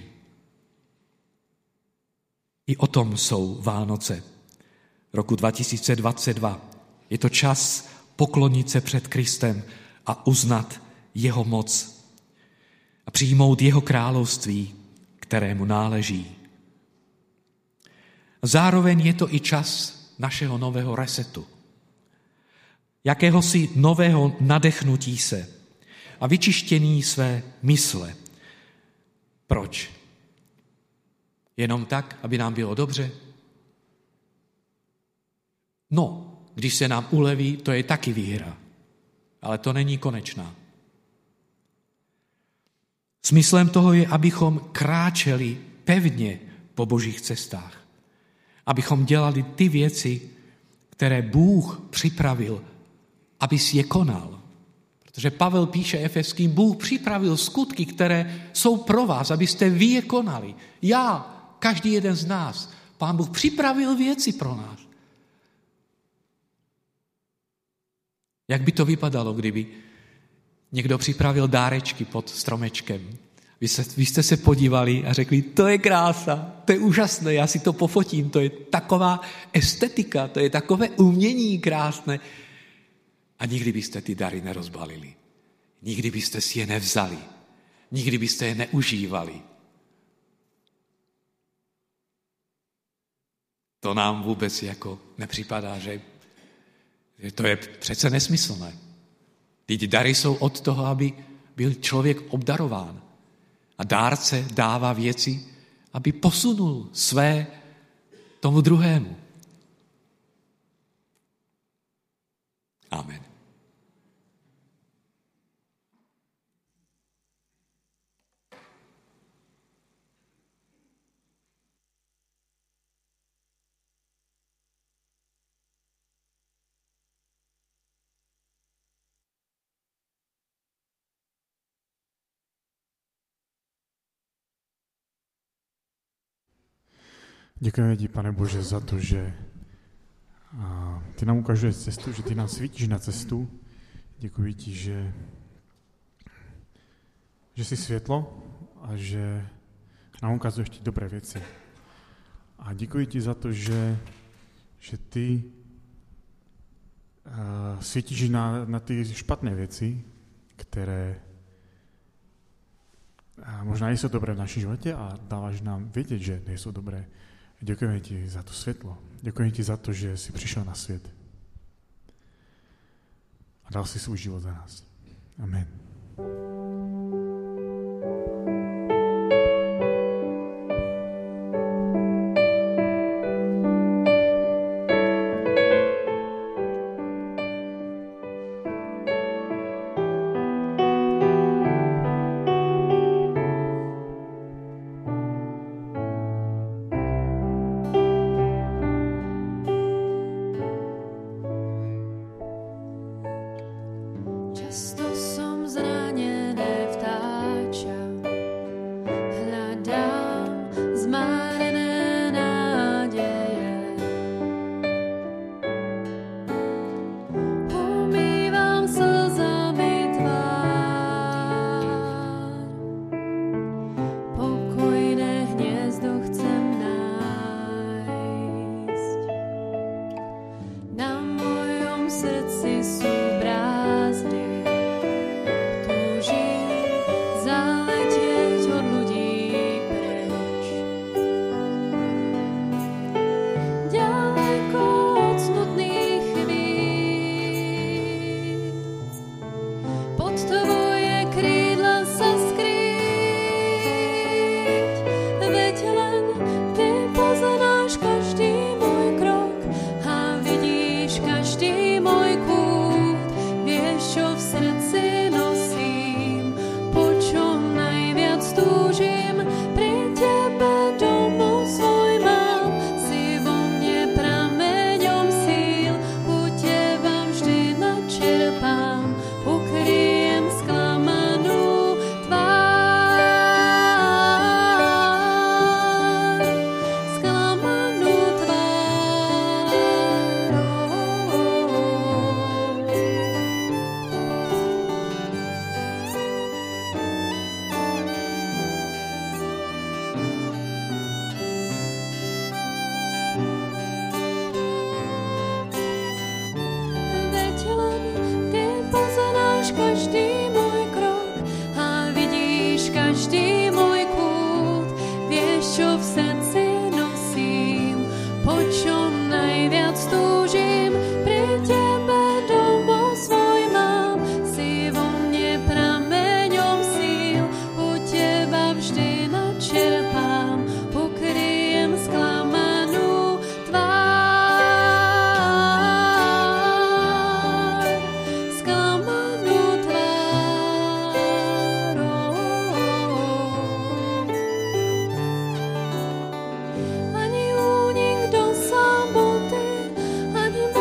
S1: I o tom jsou Vánoce roku dva tisíce dvacet dva. Je to čas poklonit se před Kristem a uznat jeho moc a přijmout jeho království, kterému náleží. Zároveň je to i čas našeho nového resetu. Jakéhosi nového nadechnutí se a vyčištění své mysle. Proč? Jenom tak, aby nám bylo dobře? No, když se nám uleví, to je taky výhra. Ale to není konečná. Smyslem toho je, abychom kráčeli pevně po Božích cestách. Abychom dělali ty věci, které Bůh připravil, aby si je konal. Protože Pavel píše Efeským, Bůh připravil skutky, které jsou pro vás, abyste vy je konali. Já, každý jeden z nás, Pán Bůh připravil věci pro nás. Jak by to vypadalo, kdyby někdo připravil dárečky pod stromečkem? Vy, se, vy jste se podívali a řekli, to je krása, to je úžasné, já si to pofotím, to je taková estetika, to je takové umění krásné. A nikdy byste ty dary nerozbalili. Nikdy byste si je nevzali. Nikdy byste je neužívali. To nám vůbec jako nepřipadá, že, že to je přece nesmyslné. Ty dary jsou od toho, aby byl člověk obdarován. A dárce dává věci, aby posunul své tomu druhému. Amen.
S3: Děkujeme ti, Pane Bože, za to, že ty nám ukazuješ cestu, že ty nám svítíš na cestu. Děkuji ti, že, že jsi světlo a že nám ukazuješ ty dobré věci. A děkuji ti za to, že, že ty uh, svítíš na, na ty špatné věci, které uh, možná nejsou dobré v našem životě a dáváš nám vědět, že nejsou dobré. Děkujeme ti za to světlo. Děkujeme ti za to, že jsi přišel na svět a dal si svůj život za nás. Amen.
S4: Ani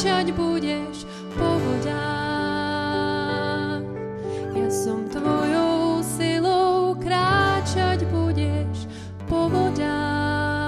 S4: kráčať budeš po vodách. Ja som tvojou silou, kráčať budeš po vodách.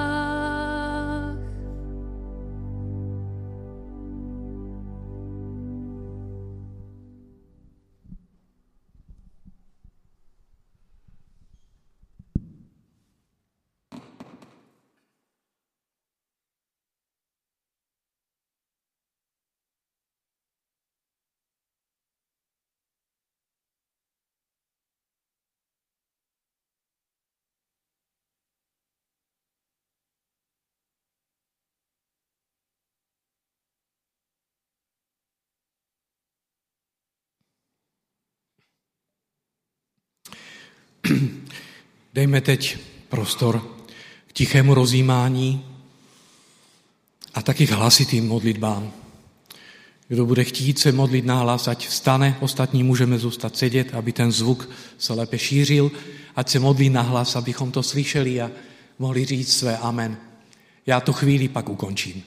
S1: Dejme teď prostor k tichému rozjímání a taky k hlasitým modlitbám. Kdo bude chtít se modlit nahlas, ať vstane, ostatní můžeme zůstat sedět, aby ten zvuk se lépe šířil, ať se modlí nahlas, abychom to slyšeli a mohli říct své amen. Já tu chvíli pak ukončím.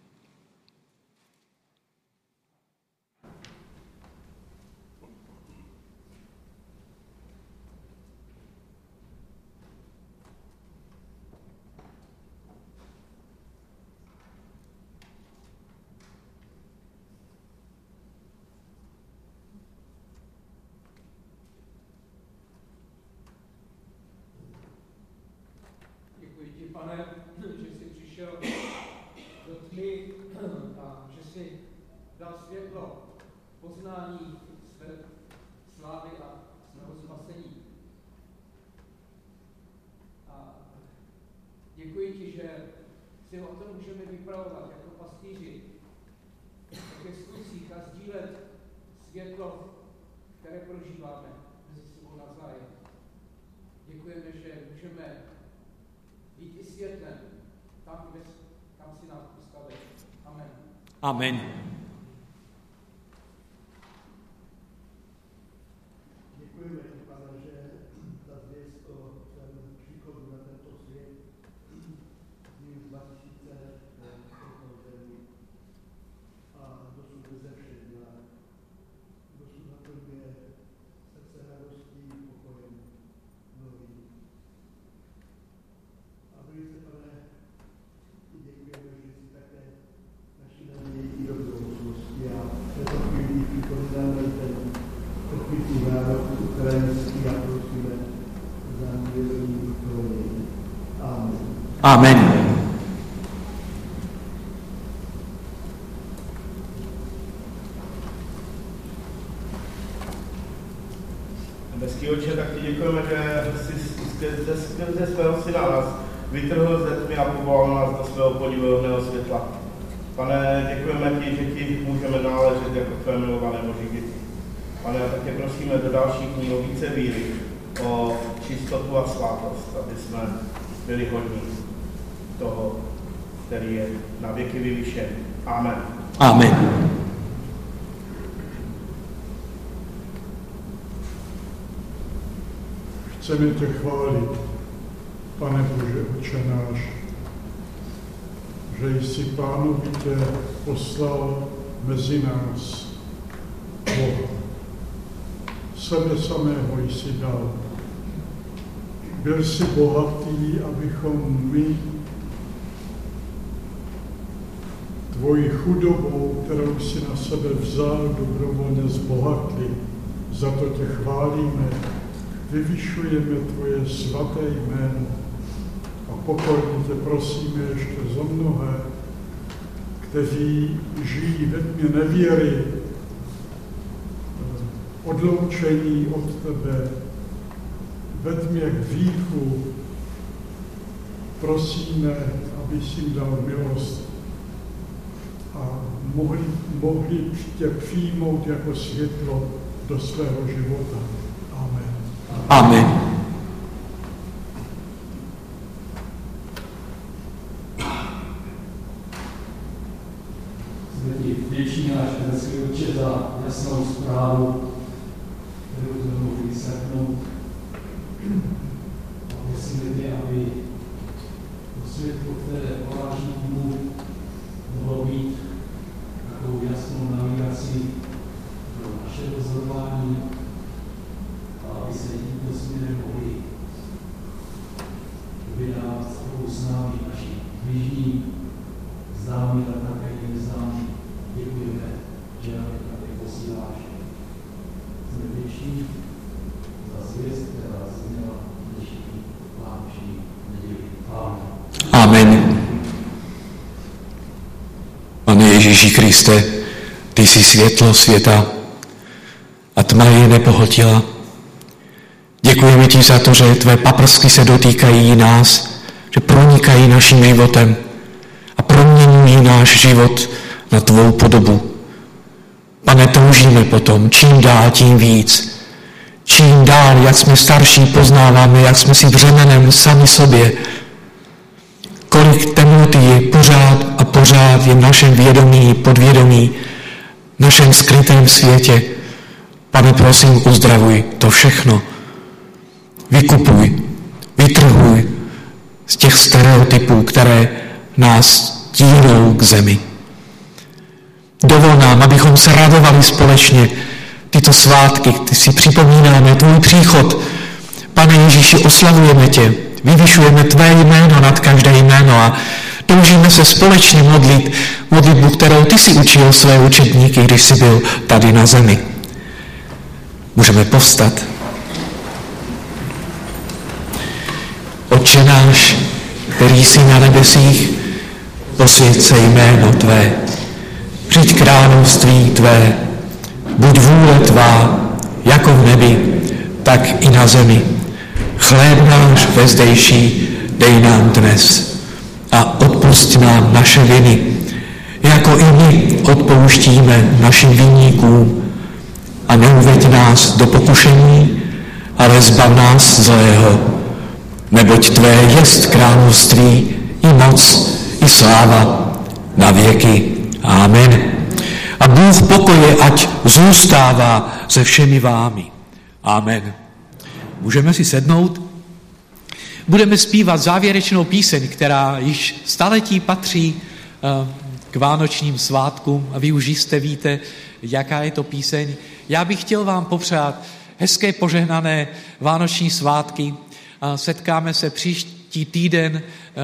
S5: Pane, že jsi přišel do tmy a že jsi dal světlo poznání své slávy a svého spasení. A děkuji ti, že si o tom můžeme vypravovat jako pastýři, ve skutcích a sdílet světlo, které prožíváme mezi sebou navzájem. Děkujeme, že můžeme být i světlem tam, kde, kam si nás postavil. Amen.
S1: Amen.
S6: Děkujeme, Pane, že ta zvěst o ten příchodu na tento svět zní dva tisíce let po této zemi a dosud bezevšedná. Dosud naplňuje srdce radostí, pokojem novým. A velice, Pane, děkujeme, že jsi také naši naději i do budoucnosti a v této chvíli připomínáme ten trpící národ ukrajinský a prosíme za vědomí vykolenění. Amen.
S1: Amen.
S7: Nebeský Otče, tak ti děkujeme, že jsi ze svého syna nás vytrhl ze tmy a povolal nás do svého podivuhodného světla. Pane, děkujeme ti, že ti můžeme náležet jako tvé milované Boží děti. Pane, a tak tě prosíme do dalších dní o více víry, o čistotu a svátost, aby jsme byli hodní toho, který je na věky vyvýšen. Amen.
S1: Amen.
S8: Chceme tě chválit, Pane Bože, Otče náš, že jsi Pánovitě poslal mezi nás Boha. Sebe samého jsi dal. Byl jsi bohatý, abychom my tvoji chudobou, kterou jsi na sebe vzal, dobrovolně zbohatli. Za to tě chválíme, vyvyšujeme tvoje svaté jméno a pokorně tě prosíme ještě za mnohé, kteří žijí ve tmě nevěry, odloučení od tebe, ve tmě hříchu, prosíme, abys jim dal milost a mohli, mohli tě přijmout jako světlo do svého života. Amen.
S1: Amen.
S9: Jsme ti vděční, náš nebeský Otče, za jasnou zprávu, kterou jsme mohli vyslechnout. A prosíme tě, aby to světlo, které poráží tmu, mohlo být takovou známý, tak také i neznámý. Děkujeme, že nám je také posíláš. Jsme vděční za zvěst, která zněla dnešní vánoční neděli. Amen.
S1: Amen. Pane Ježíši Kriste, ty jsi světlo světa a tma je nepohltila. Děkujeme ti za to, že tvé paprsky se dotýkají nás, že pronikají naším životem a proměňují náš život na tvou podobu. Pane, toužíme potom, čím dál, tím víc. Čím dál, jak jsme starší, poznáváme, jak jsme si břemenem sami sobě. Kolik temnoty je pořád a pořád je v našem vědomí, podvědomí, v našem skrytém světě. Pane, prosím, uzdravuj to všechno. Vykupuj, vytrhuj z těch stereotypů, které nás tíhnou k zemi. Dovol nám, abychom se radovali společně tyto svátky, ty si připomínáme tvůj příchod. Pane Ježíši, oslavujeme tě, vyvyšujeme tvé jméno nad každé jméno a toužíme se společně modlit modlitbu, kterou ty si učil své učedníky, když jsi byl tady na zemi. Můžeme povstat. Otče náš, který jsi na nebesích, posvěť se jméno tvé. Přijď království tvé, buď vůle tvá, jako v nebi, tak i na zemi. Chléb náš vezdejší dej nám dnes a odpusť nám naše viny, jako i my odpouštíme našim viníkům. A neuveď nás do pokušení, ale zbav nás zlého. Neboť tvé jest království, i moc, i sláva na věky. Amen. A Bůh pokoje ať zůstává se všemi vámi. Amen. Můžeme si sednout. Budeme zpívat závěrečnou píseň, která již staletí patří k vánočním svátkům. A vy už jistě víte, jaká je to píseň. Já bych chtěl vám popřát hezké požehnané vánoční svátky. Setkáme se příští týden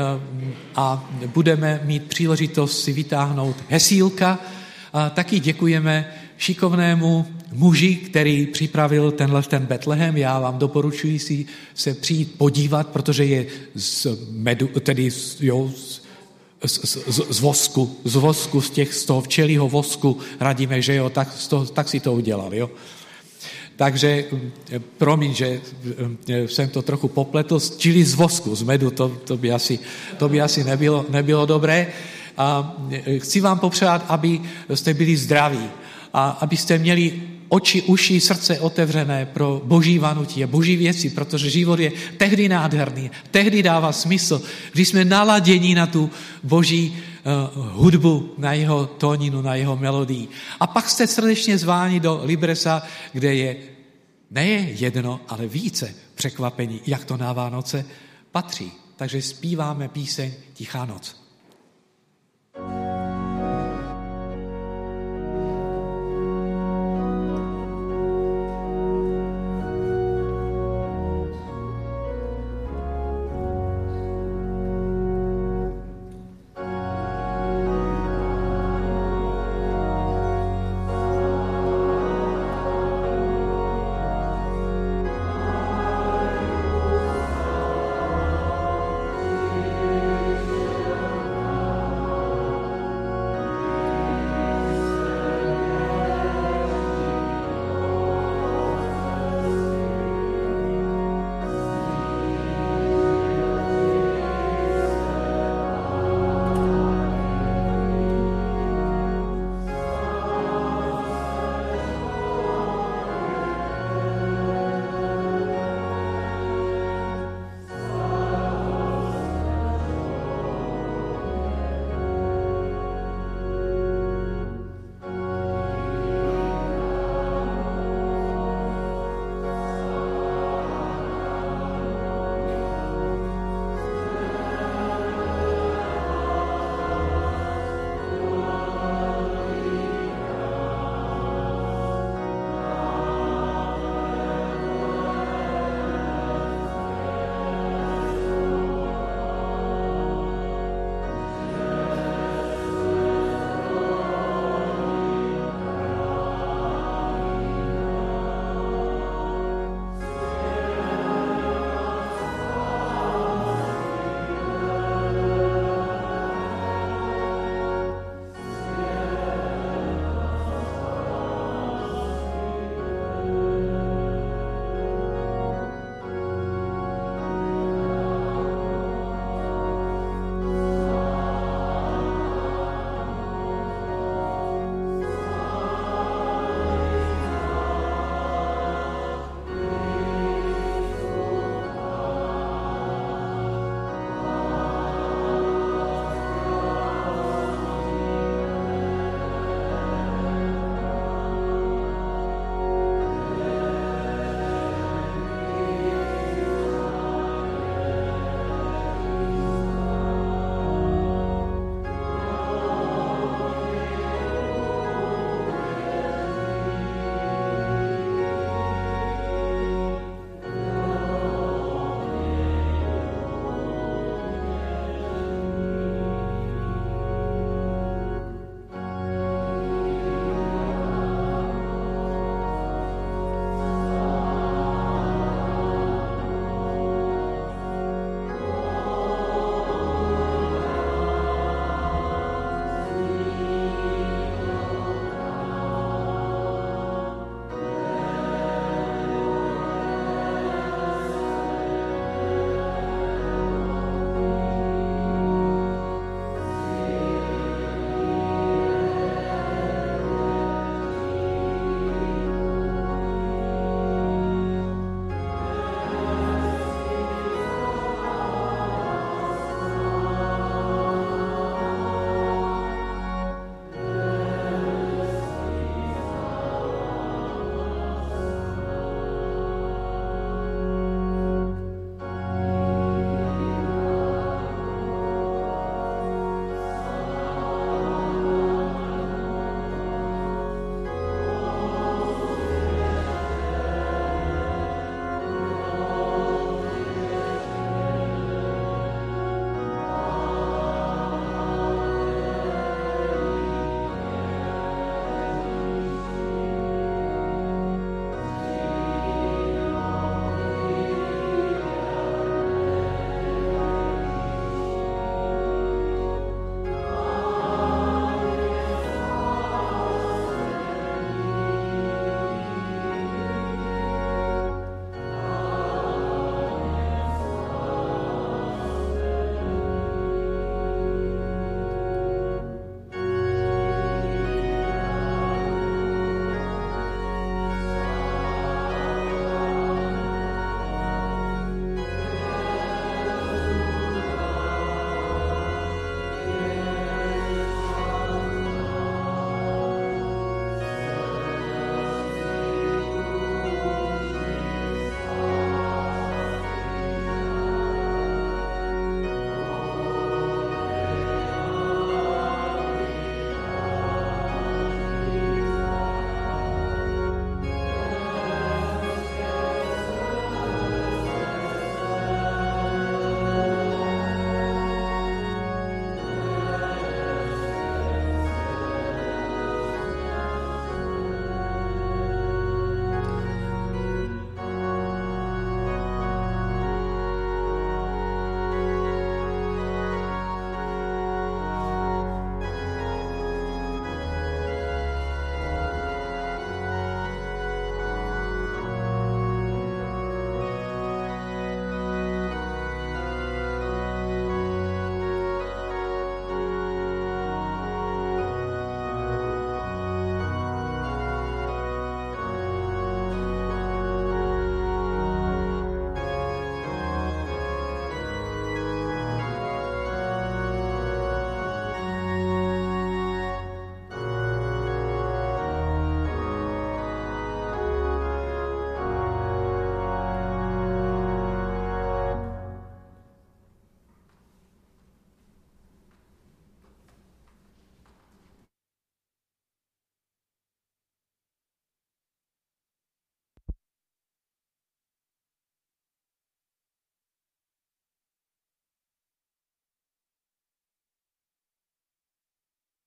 S1: a budeme mít příležitost si vytáhnout hesílka. A taky děkujeme šikovnému muži, který připravil tenhle ten Betlehem. Já vám doporučuji si se přijít podívat, protože je z medu, tedy jo, z, z, z, z vosku, z vosku, z, těch, z toho včelího vosku, radíme, že jo, tak, toho, tak si to udělal, jo. Takže promiň, že jsem to trochu popletl, čili z vosku, z medu, to, to by asi, to by asi nebylo, nebylo dobré. A chci vám popřát, aby jste byli zdraví a abyste měli oči, uši, srdce otevřené pro boží vanutí a boží věci, protože život je tehdy nádherný, tehdy dává smysl, když jsme naladěni na tu boží uh, hudbu, na jeho tóninu, na jeho melodii. A pak jste srdečně zváni do Libresa, kde je ne jedno, ale více překvapení, jak to na Vánoce patří. Takže zpíváme píseň Tichá noc.